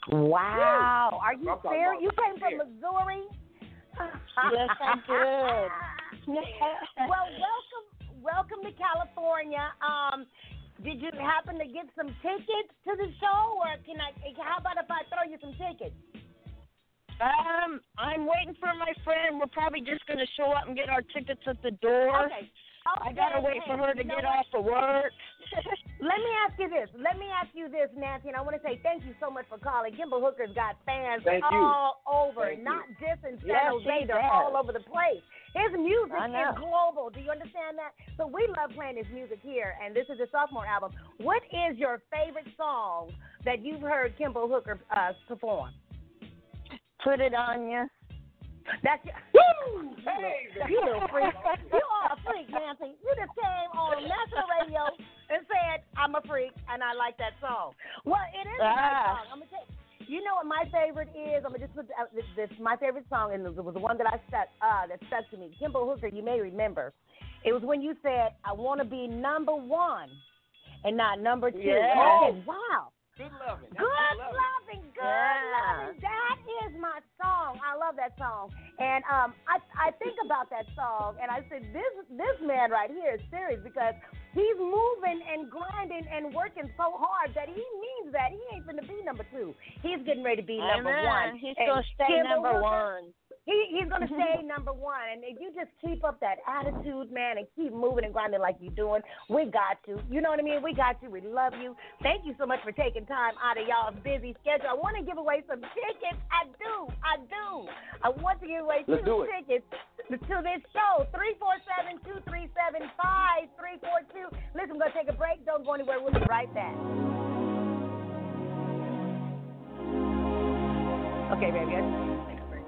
Wow. Are you serious? You came from here. Missouri? Yes, I did. Well, welcome, welcome to California. Um, did you happen to get some tickets to the show, or can I? How about if I throw you some tickets? Um, I'm waiting for my friend. We're probably just going to show up and get our tickets at the door. Okay. I got to wait for her to get off of work. Let me ask you this. Let me ask you this, Nancy, and I want to say thank you so much for calling. Kimball Hooker's got fans Thank you. all over, Thank not you. just in San Yes, Jose. he They're does. all over the place. His music I know. is global. Do you understand that? So we love playing his music here, and this is his sophomore album. What is your favorite song that you've heard Kimball Hooker uh, perform? Put it on you. That's your, Woo! Hey, you little freak. You are a freak, Nancy. You just came on national radio and said, I'm a freak, and I like that song. Well, it is a nice Ah. song. I'm gonna tell you, you know what my favorite is? I'm going to just put uh, this, this, my favorite song, and it was the one that I stuck, uh, that stuck to me. Kimball Hooker, you may remember. It was when you said, I want to be number one and not number two. Yeah. And I said, wow. Good loving. That's Good loving. loving, good Yeah. loving. That is my song. I love that song. And um, I I think about that song, and I said, this this man right here is serious because he's moving and grinding and working so hard that he means that he ain't going to be number two. He's getting ready to be number Amen. one. He's And going to stay Kimball number Hooker, one. He, he's going to stay number one. And if you just keep up that attitude, man, and keep moving and grinding like you're doing, we got you. You know what I mean? We got you. We love you. Thank you so much for taking time out of y'all's busy schedule. I want to give away some tickets. I do. I do. I want to give away Let's two do it. tickets to this show. three four seven, two three seven, five three four two. Listen, we're going to take a break. Don't go anywhere. We'll be right back. Okay, baby. Let's take a break.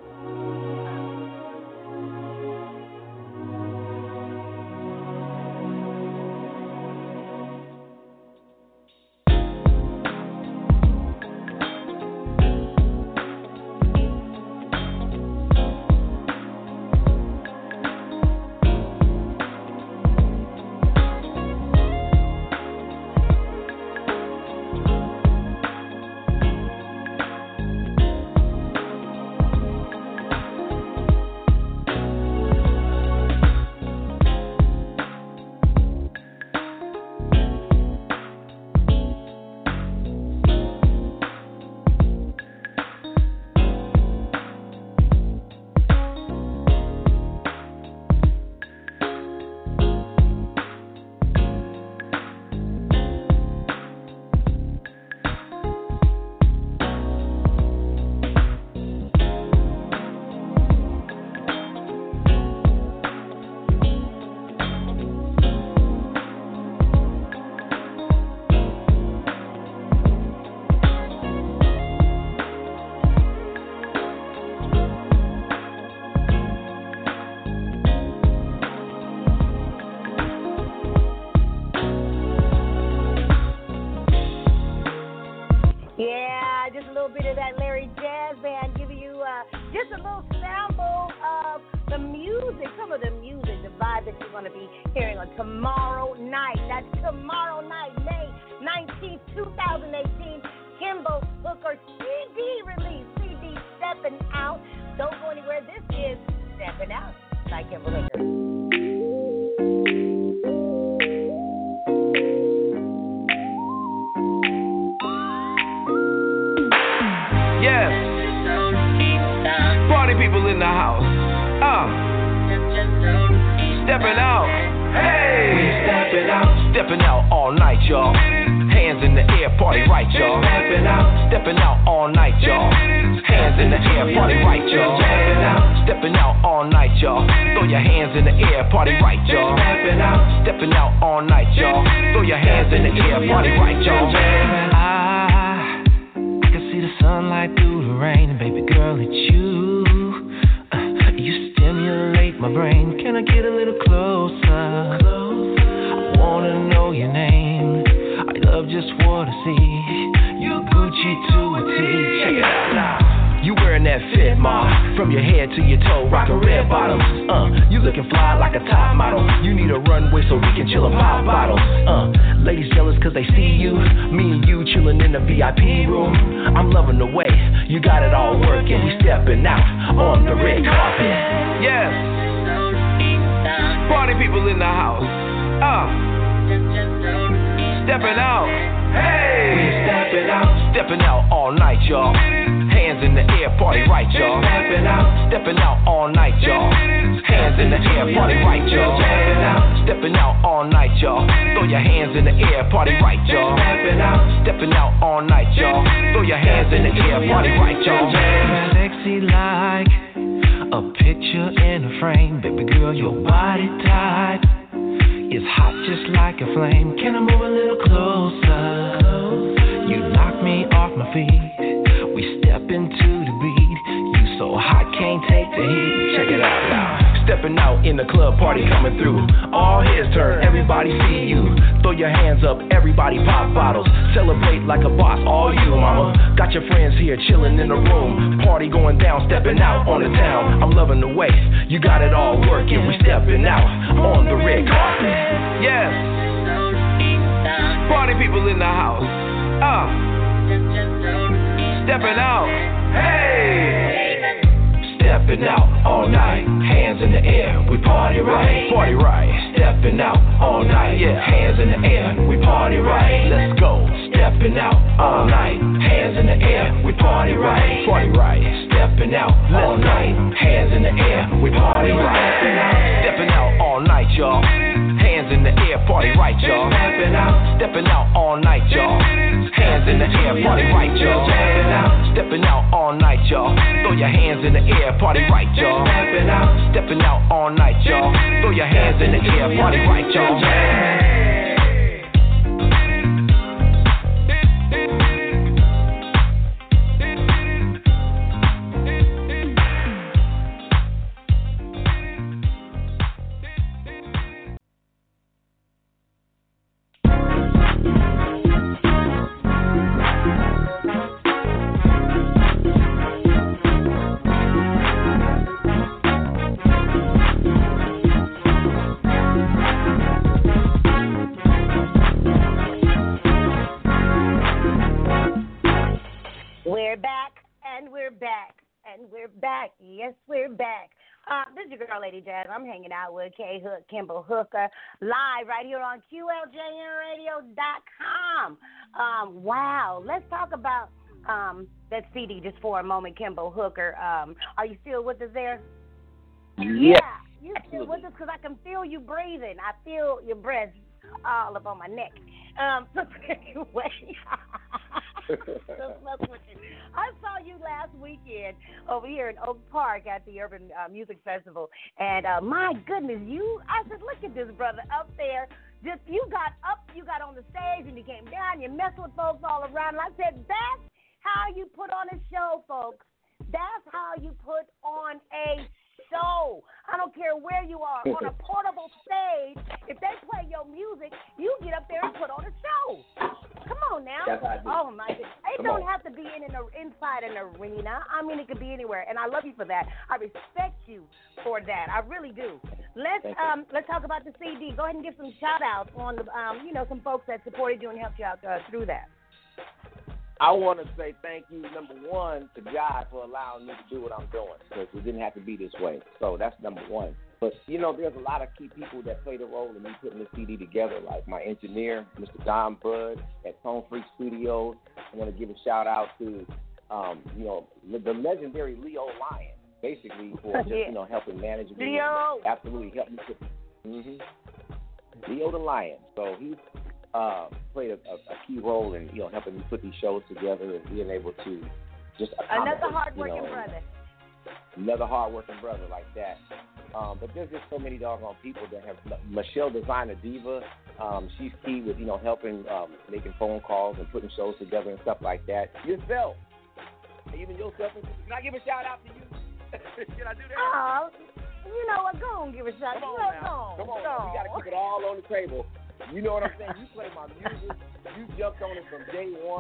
Yeah, just a little bit of that Larry Jazz Band giving you uh, just a little sample of the music, some of the music, the vibe that you're going to be hearing on tomorrow night. That's tomorrow night, May nineteenth, twenty eighteen. Kimball Hooker C D release, C D Stepping Out. Don't go anywhere. This is Stepping Out by Kimball Hooker. Yes. Party people in the house. Uh. Stepping out. Hey. Stepping out. Stepping out all night, y'all. Hands in the air, party right, y'all. Stepping out. Stepping out all night, y'all. Hands in the air, party right, y'all. Stepping out. Stepping out all night, y'all. Throw your hands in the air, party right, y'all. Stepping out. Stepping out all night, y'all. Throw your hands in the air, party right, y'all. I see the sunlight through the rain, and baby girl, it's you. Uh, you stimulate my brain. Can I get a little closer? I wanna know your name. I love just what I see. You're Gucci to a T. Check it out now. You wearing that fit, ma. from your head to your toe, rockin' red bottoms. Uh, you looking fly like a top model. You need a runway so we can chill and pop bottles. Uh, ladies jealous cause they see you. Me and you chillin' in the V I P room. I'm loving the way you got it all working. We stepping out on the red carpet. Yes. Party people in the house. Uh. Stepping out. Hey. We stepping out. Stepping out all night, y'all. Hands in the air, party right, y'all. Stepping out. Stepping out all night, y'all. Hands in the air, party right, y'all. Stepping out. Stepping out all night, y'all. Throw your hands in the air, party right, y'all. Stepping out. Stepping out all night, y'all. Throw your hands in the air, party right, y'all. Sexy like a picture in a frame. Baby girl, your body type is hot just like a flame. Can I move a little closer? You knock me off my feet. We step into the beat. You so hot, can't take the heat. Check it out now. Stepping out in the club, party coming through. All his turn, everybody see you. Throw your hands up, everybody pop bottles. Celebrate like a boss, all you, mama. Got your friends here chilling in the room. Party going down, stepping out on the town. I'm loving the way you got it all working. We stepping out on the red carpet. Yes. Party people in the house. Uh. Stepping out. Hey. Stepping out all night, hands in the air, we party right, party right. Stepping out all night, yeah, hands in the air, we party right. Let's go. Stepping out all night, hands in the air, we party right, party right. Stepping out all night, hands in the air, we party right. Stepping out all night, y'all. Hands in the air, party right, y'all. Stepping out, stepping out all night, y'all. Hands in the air, party right, y'all. Stepping out, stepping out all night, y'all. Throw your hands in the air, party right, y'all. Stepping out, stepping out all night, y'all. Throw your hands in the air, party right, y'all. Yes, we're back. Uh, this is your girl, Lady Jazz. I'm hanging out with K Hook, Kimball Hooker, live right here on Q L J N radio dot com. Um, wow. Let's talk about um, that C D just for a moment, Kimball Hooker. Um, are you still with us there? Yeah. Yeah, you still with us because I can feel you breathing. I feel your breath all up on my neck. Um, so anyway, I saw you last weekend over here in Oak Park at the Urban uh, Music Festival, and uh, my goodness, you! I said, look at this brother up there. Just you got up, you got on the stage, and you came down. You messed with folks all around. And I said, that's how you put on a show, folks. That's how you put on a show. I don't care where you are, on a portable stage. If they play your music, you get up there and put on a show. Come on now. Oh my goodness. It Come don't on. have to be in an inside an arena. I mean, it could be anywhere, and I love you for that. I respect you for that. I really do. Let's Thank um you. let's talk about the C D. Go ahead and give some shout outs on the um you know some folks that supported you and helped you out uh, through that. I want to say thank you, number one, to God for allowing me to do what I'm doing, because it didn't have to be this way. So that's number one. But, you know, there's a lot of key people that played a role in me putting this C D together, like my engineer, Mister Don Budd at Tone Freak Studios. I want to give a shout-out to, um, you know, the legendary Leo Lyon, basically, for just, you know, helping manage me. Leo! Absolutely helped me put mm-hmm. Leo the Lion. So he's Uh, played a, a, a key role in, you know, helping me put these shows together and being able to just another hard-working you know, brother. Another hard-working brother like that. Um, but there's just so many doggone people that have. Michelle Designer Diva, um, she's key with, you know, helping, um, making phone calls and putting shows together and stuff like that. Yourself, even yourself. Can I give a shout out to you? Can I do that? Oh, you know what? Go on, give a shout out. Come on, now. Come on, now. We got to keep it all on the table. You know what I'm saying? You play my music. You jumped on it from day one.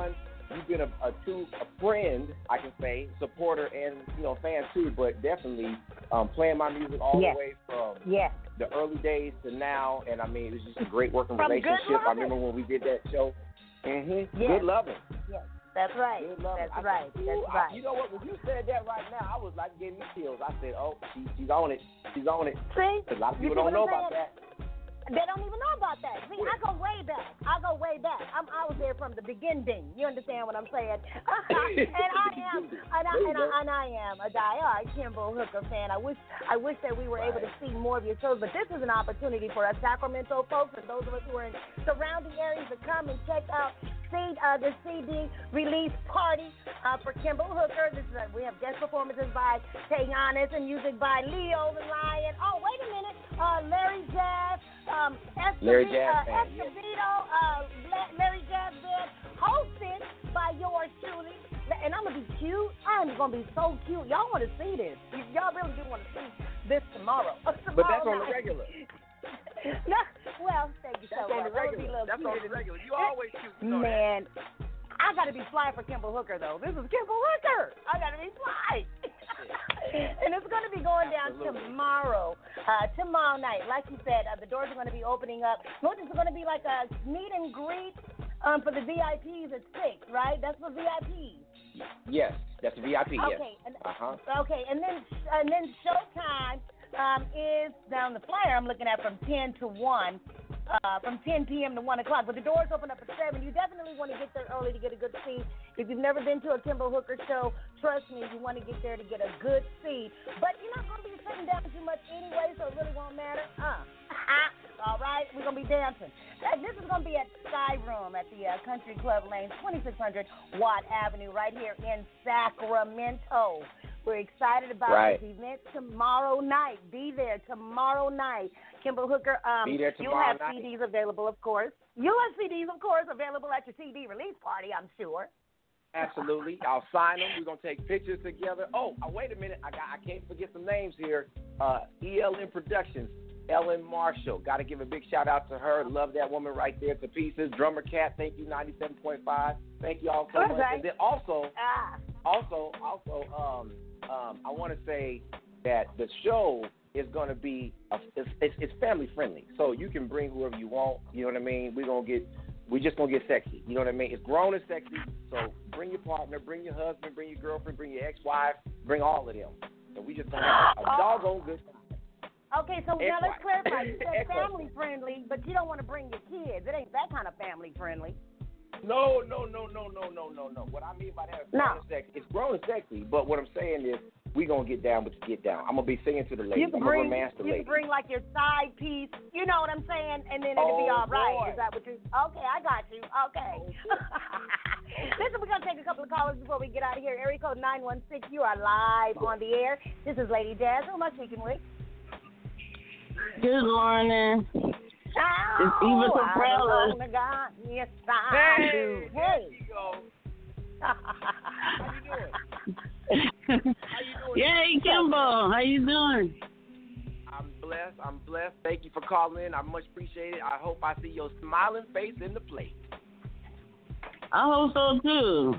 you've been a, a true a friend, I can say, supporter and you know fan too. But definitely um, playing my music all yes. the way from yes. the early days to now, and I mean it's just a great working from relationship. I remember when we did that show. Mhm. Yes. Good loving. Yes. That's right. That's I right. Said, That's I, right. You know what? When you said that right now, I was like getting chills. I said, "Oh, she, she's on it. She's on it." See, a lot of people you don't know I'm about saying? that. They don't even know about that. See, I go way back. I go way back. I'm I was there from the beginning. You understand what I'm saying? and I am, and I, and I, and I am a diehard Kimball Hooker fan. I wish, I wish that we were able to see more of your shows. But this is an opportunity for us Sacramento folks and those of us who are in surrounding areas to come and check out C, uh, the C D release party uh, for Kimball Hooker. This is a, we have guest performances by Tayanis and music by Leo the Lion. Oh, wait a minute, uh, Larry Jazz. Um, Larry Jazz, uh, Escobedo, uh, Larry Jazz Band, hosted by yours truly. And I'm going to be cute. I'm going to be so cute. Y'all want to see this. Y'all really do want to see this tomorrow. tomorrow But that's night. on the regular. no, well, thank you that's so on much. the regular. That's on the regular. You always cute. You know Man, that. I got to be fly for Kimball Hooker, though. This is Kimball Hooker. I got to be fly. And it's going to be going down Absolutely. tomorrow, uh, tomorrow night. Like you said, uh, the doors are going to be opening up. Notice it's going to be like a meet and greet um, for the V I Ps at six, right? That's for V I Ps. Yes, that's a V I P. Okay, yes. and, uh-huh. okay, and then and then showtime um, is down the flyer. I'm looking at from ten to one. Uh, from ten p.m. to one o'clock. But the doors open up at seven. You definitely want to get there early to get a good seat. If you've never been to a Kimball Hooker show, trust me, you want to get there to get a good seat. But you're not going to be sitting down too much anyway, so it really won't matter. Uh, all right? We're going to be dancing. And this is going to be at Sky Room at the uh, Country Club Lane, twenty-six hundred Watt Avenue, right here in Sacramento. We're excited about right. this event tomorrow night. Be there tomorrow night. Kimball Hooker, um, Be there you'll tomorrow have night. C Ds available, of course. You'll have C Ds, of course, available at your C D release party, I'm sure. Absolutely. I'll sign them. We're going to take pictures together. Oh, uh, wait a minute. I got, I can't forget some names here. Uh, E L N Productions, Ellen Marshall. Got to give a big shout out to her. Love that woman right there to pieces. Drummer Cat, thank you, ninety-seven point five. Thank you all so What's much. that? And then also, Ah. also, also, um, um, I want to say that the show is going to be, a, it's, it's, it's family friendly. So you can bring whoever you want. You know what I mean? We're going to get, we just going to get sexy. You know what I mean? It's grown and sexy. So bring your partner, bring your husband, bring your girlfriend, bring your ex-wife, bring all of them. So we just going to have a doggone good time. Okay, so now let's Ex-wife. clarify. You said Ex-wife. family friendly, but you don't want to bring your kids. It ain't that kind of family friendly. No, no, no, no, no, no, no, no. What I mean by that is grown No. and sexy. It's grown and sexy, but what I'm saying is we going to get down with the get down. I'm going to be singing to the ladies. You can I'm going bring, to romance the you ladies. can bring like your side piece. You know what I'm saying? And then it'll be Oh, all right. boy. Is that what you? Okay, I got you. Okay. Listen, we're gonna take a couple of callers before we get out of here. Area code nine one six. You are live on the air. This is Lady Jazz. Who am I speaking with? Good morning. Oh, It's Eva Caprella. I God. Yes, I Hey, do. there Hey. you go. How you doing? How you doing? Yay, Kimball. How you doing? I'm blessed. I'm blessed. Thank you for calling in. I much appreciate it. I hope I see your smiling face in the plate. I hope so, too.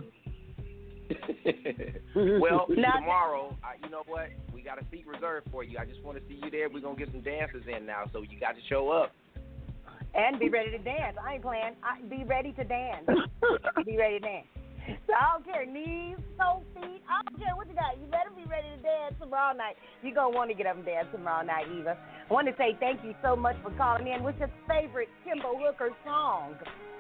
Well, Now- tomorrow, uh, you know what? We got a seat reserved for you. I just want to see you there. We're going to get some dancers in now, so you got to show up. And be ready to dance. I ain't playing. I, be ready to dance. Be ready to dance. So I don't care. Knees, toe, feet. I don't care what you got. You better be ready to dance tomorrow night. You're going to want to get up and dance tomorrow night, Eva. I want to say thank you so much for calling in. What's your favorite Kimball Hooker song?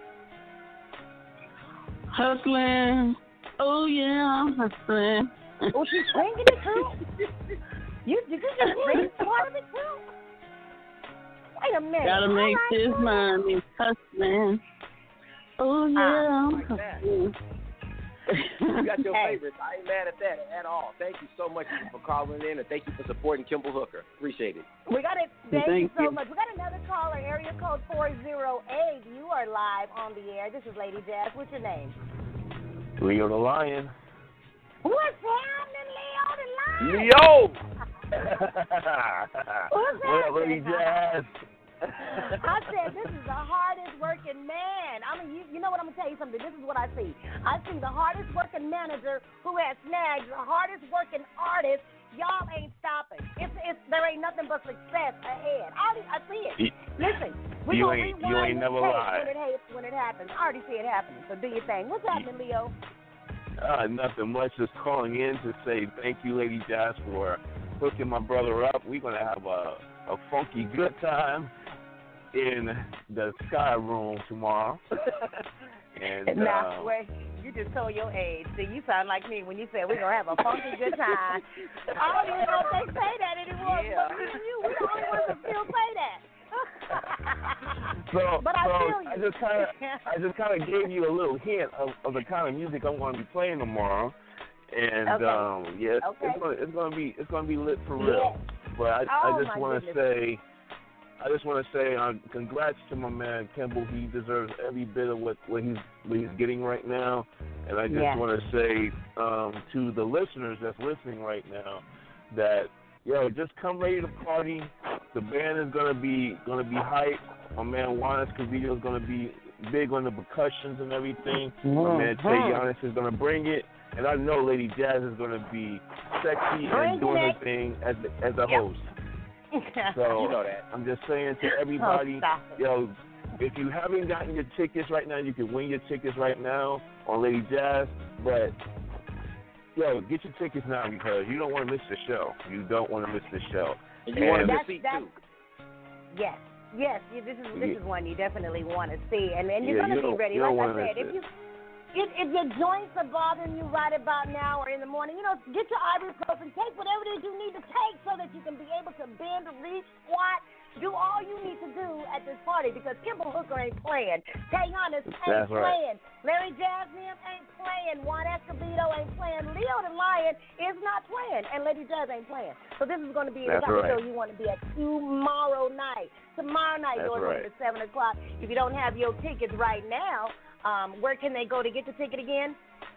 Hustling. Oh, yeah, I'm hustling. Oh, she's singing it too? You, did you just sing part of it too? Wait a minute. Gotta make All right, this all right. money. Hustling. Oh, yeah, I'm like that. hustling. You got your Hey. favorites. I ain't mad at that at all. Thank you so much for calling in, and thank you for supporting Kimball Hooker. Appreciate it. We got it. Thank, Thank you so you. much. We got another caller, area code four oh eight. You are live on the air. This is Lady Jazz. What's your name? Leo the Lion. What's happening, Leo the Lion? Leo! What's What up, Lady happening? Jazz? I said, this is the hardest working man. I mean, you, you know what? I'm going to tell you something. This is what I see. I see the hardest working manager who has snags, the hardest working artist. Y'all ain't stopping. It's, it's, there ain't nothing but success ahead. I, already, I see it. Listen, we're going to rewind you ain't never lied. When it, when it happens. I already see it happening, so do your thing. What's happening, Leo? Uh, nothing much. Just calling in to say thank you, Lady Jazz, for hooking my brother up. We're going to have a, a funky good time in the Sky Room tomorrow. and Now, uh, wait, you just told your age. See, you sound like me when you said we're going to have a funky good time. I don't even know if they say that anymore, Yeah. but me and you, we're the only ones that still say that. So, but I so feel you. I just kind of, I just kind of gave you a little hint of, of the kind of music I'm going to be playing tomorrow, and Okay. um, yeah, it's, Okay. it's going, it's going to be, it's going to be lit for real. Yes. But I, Oh, I just my want to goodness. say, I just want to say, uh, congrats to my man Kimball. He deserves every bit of what, what he's, what he's getting right now, and I just Yeah. want to say um, to the listeners that's listening right now that. Yo, just come ready to party. The band is gonna be gonna be hype. My man Juan Escovedo is gonna be big on the percussions and everything. My man Tay Giannis is gonna bring it, and I know Lady Jazz is gonna be sexy Bring and doing it. her thing as the, as a Yep. host. So You know that. I'm just saying to everybody, Oh, stop it. yo, if you haven't gotten your tickets right now, you can win your tickets right now on Lady Jazz, but. Yo, get your tickets now because you don't want to miss the show. You don't want to miss the show. And you want to That's- see that's- too. Yes, yes. You, this is this Yeah. is one you definitely want to see, and and you're Yeah, gonna you be don't- ready. you Like don't I wanna said, miss if it. you if, if your joints are bothering you right about now or in the morning, you know, get your ibuprofen, take whatever it is you need to take so that you can be able to bend, reach, squat, do all you need to do at this party because Kimball Hooker ain't playing. Tay Giannis ain't That's right. playing. Larry Jasmine ain't playing. Juan Escovedo ain't playing. Leo the Lion is not playing. And Lady Jazz ain't playing. So this is going to be the That's type of right. show you want to be at tomorrow night. Tomorrow night, That's doors right. open at seven o'clock. If you don't have your tickets right now, um, where can they go to get the ticket again?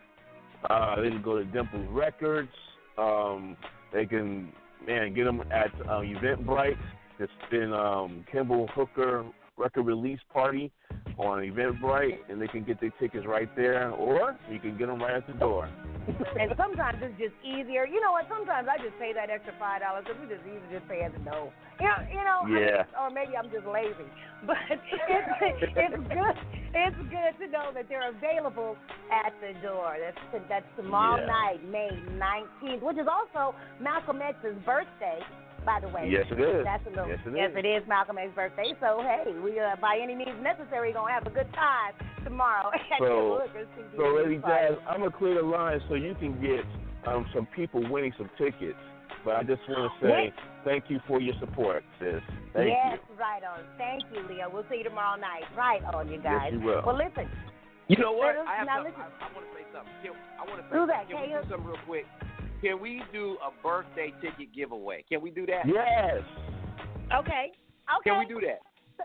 Uh, they can go to Dimple Records. Um, they can, man, get them at um, Eventbrite. It's been um, Kimball Hooker record release party on Eventbrite, and they can get their tickets right there, or you can get them right at the door. And sometimes it's just easier. You know what? Sometimes I just pay that extra five dollars because it's just easy to just pay as a no. You know, you know. I mean, Yeah. or maybe I'm just lazy. But it's it's good. It's good to know that they're available at the door. That's that's tomorrow Yeah. night, May nineteenth, which is also Malcolm X's birthday. By the way, Yes, it is. That's a little. Yes, it yes, is. it is Malcolm X's birthday. So hey, we uh, by any means necessary gonna have a good time tomorrow at So, Kimball Hooker's C D so Lady party. Jazz, I'm going to clear the line so you can get um, some people winning some tickets. But I just want to say thank you for your support, sis. Thank yes, you. right on. Thank you, Leo. We'll see you tomorrow night. Right on, you guys. Yes, you will. Well, listen. You know what? Let us- I have now something. listen. I, I want to say something. Can, I want to say Do something. that, Can we Kaya. do something real quick? Can we do a birthday ticket giveaway? Can we do that? Yes. Okay. Okay. Can we do that?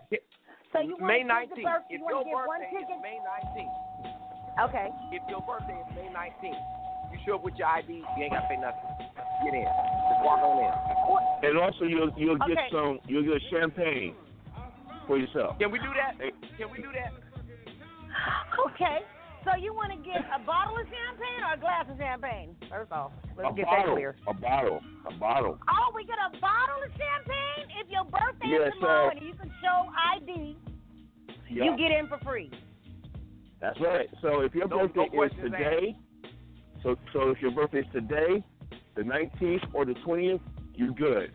So you want May to nineteenth. Birth, If you want your to give one birthday ticket? is May nineteenth. Okay. If your birthday is May nineteenth, you show up with your I D. You ain't got to pay nothing. Get in. Just walk on in. And also, you'll you'll get Okay. some you'll get champagne for yourself. Can we do that? Can we do that? Okay. So you want to get a bottle of champagne or a glass of champagne? First off, let's a get bottle, that clear. a bottle, a bottle. Oh, we get a bottle of champagne if your birthday Yeah, is tomorrow so- and you can show I D. Yeah. You get in for free. That's right. So if your No- birthday no is questions today, so so if your birthday is today, the nineteenth or the twentieth, you're good.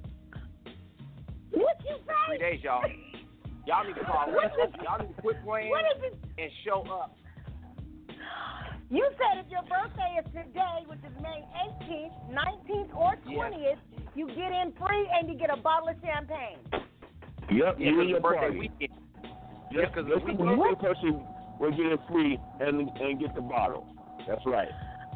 What you say? Three days, y'all. Y'all need to call. Y'all need to quit playing What is it? and show up. You said if your birthday is today, which is May eighteenth, nineteenth, or twentieth, you get in free and you get a bottle of champagne. Yep, Yeah, you 'cause and your the birthday party. weekend. Yes, Yeah, 'cause yes, we- the birthday person will get it free and and get the bottle. That's right.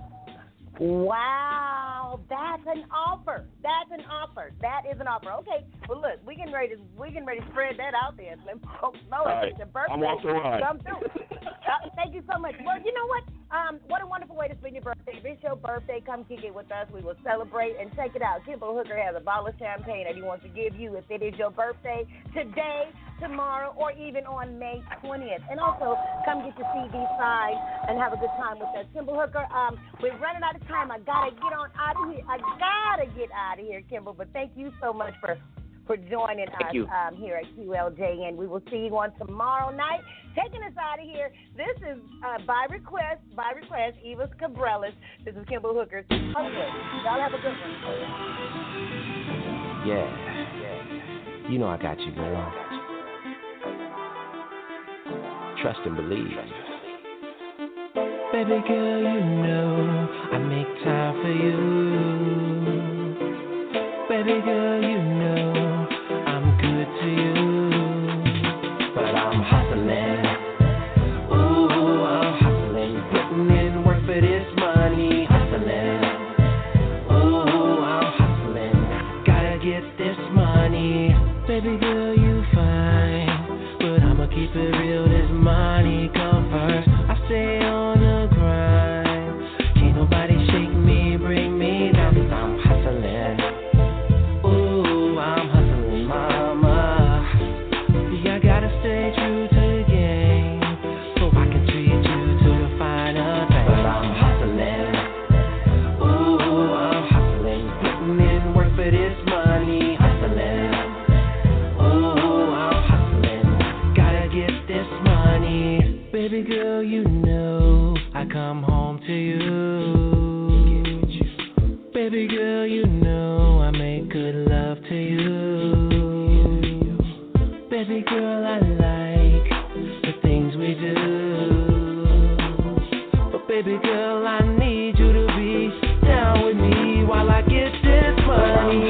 Wow, that's an offer. That's an offer. That is an offer. Okay, well look, we can ready to we can ready to spread that out there. Let folks know All that right. it's your birthday. I'm off the line. Come through. Uh, thank you so much. Well, you know what? Um, what a wonderful way to spend your birthday. If it's your birthday, come kick it with us. We will celebrate. And check it out. Kimball Hooker has a bottle of champagne that he wants to give you if it is your birthday today, tomorrow, or even on May twentieth. And also, come get your C D signed and have a good time with us. Kimball Hooker, um, we're running out of time. I got to get on out of here. I got to get out of here, Kimball. But thank you so much for for joining Thank us um, here at Q L J N. We will see you on tomorrow night. Taking us out of here, this is uh, by request, by request, Eva's Cabrellas. This is Kimball Hooker's Hopeless. Y'all have a good one. Yeah, yeah. You know I got you, girl. Trust and believe. Baby girl, you know I make time for you. Baby girl, you know I'm good to you. But I'm hustling. Ooh, I'm hustling. Putting in work for this money. Hustling. Ooh, I'm hustling. Gotta get this money. Baby girl, you fine. But I'ma keep it real. This money come first. I stay on the grind. Can't nobody shake me, bring me down. Cause I'm hustling. Ooh, I'm hustling, mama. Yeah, I gotta stay true to the game, so I can treat you to the finer thing. But I'm hustling. Ooh, I'm hustling. Putting in work for this money. Hustling. Ooh, I'm hustling. Gotta get this money. Baby girl, you know I come home to you. Baby girl, you know I make good love to you. Baby girl, I like the things we do. But baby girl, I need you to be down with me while I get this money.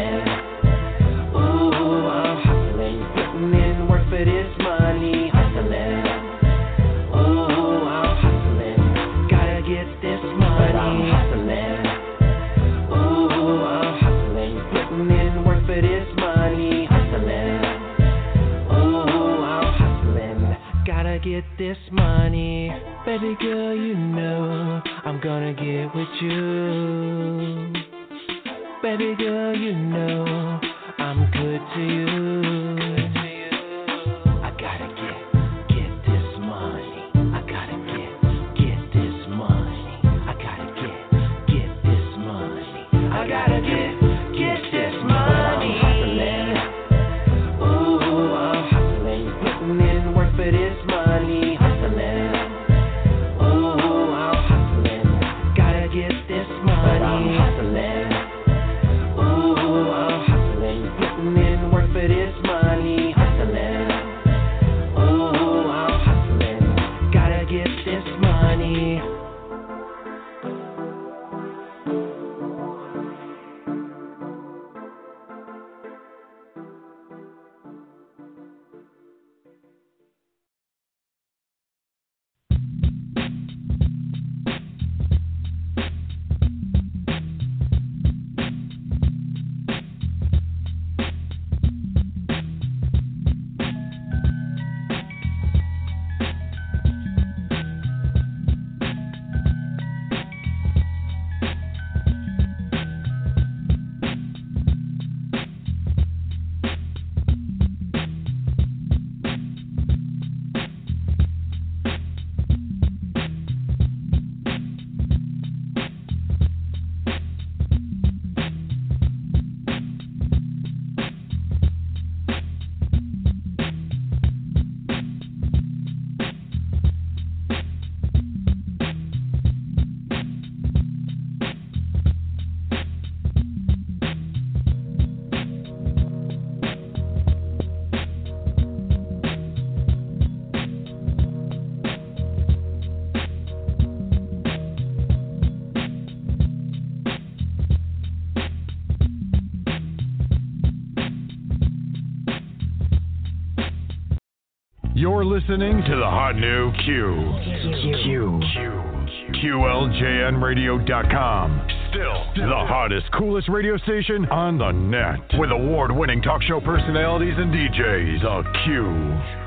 Ooh, I'm hustling. Putting in work for this money. Hustling. Ooh, I'm hustling. Gotta get this money. I'm hustling. Ooh, I'm hustling. Putting in work for this money. Hustling. Ooh, I'm hustling. Gotta get this money. Baby girl, you know I'm gonna get with you. Baby girl, you know I'm good to you. I gotta get, get this money. I gotta get, get this money. I gotta get, get this money. I gotta get, get this money. Ooh, I'm hustling. Putting in work for this money. Hustling. Ooh, I'm hustling. Gotta get this money. I'm hustling. Ooh, I'm hustling. Putting in work for this money. Hustling. Ooh, I'm hustling. Gotta get this money. You're listening to the hot new Q. Q. Q. Q L J N radio dot com. Still the hottest, coolest radio station on the net. With award-winning talk show personalities and D Js. The Q.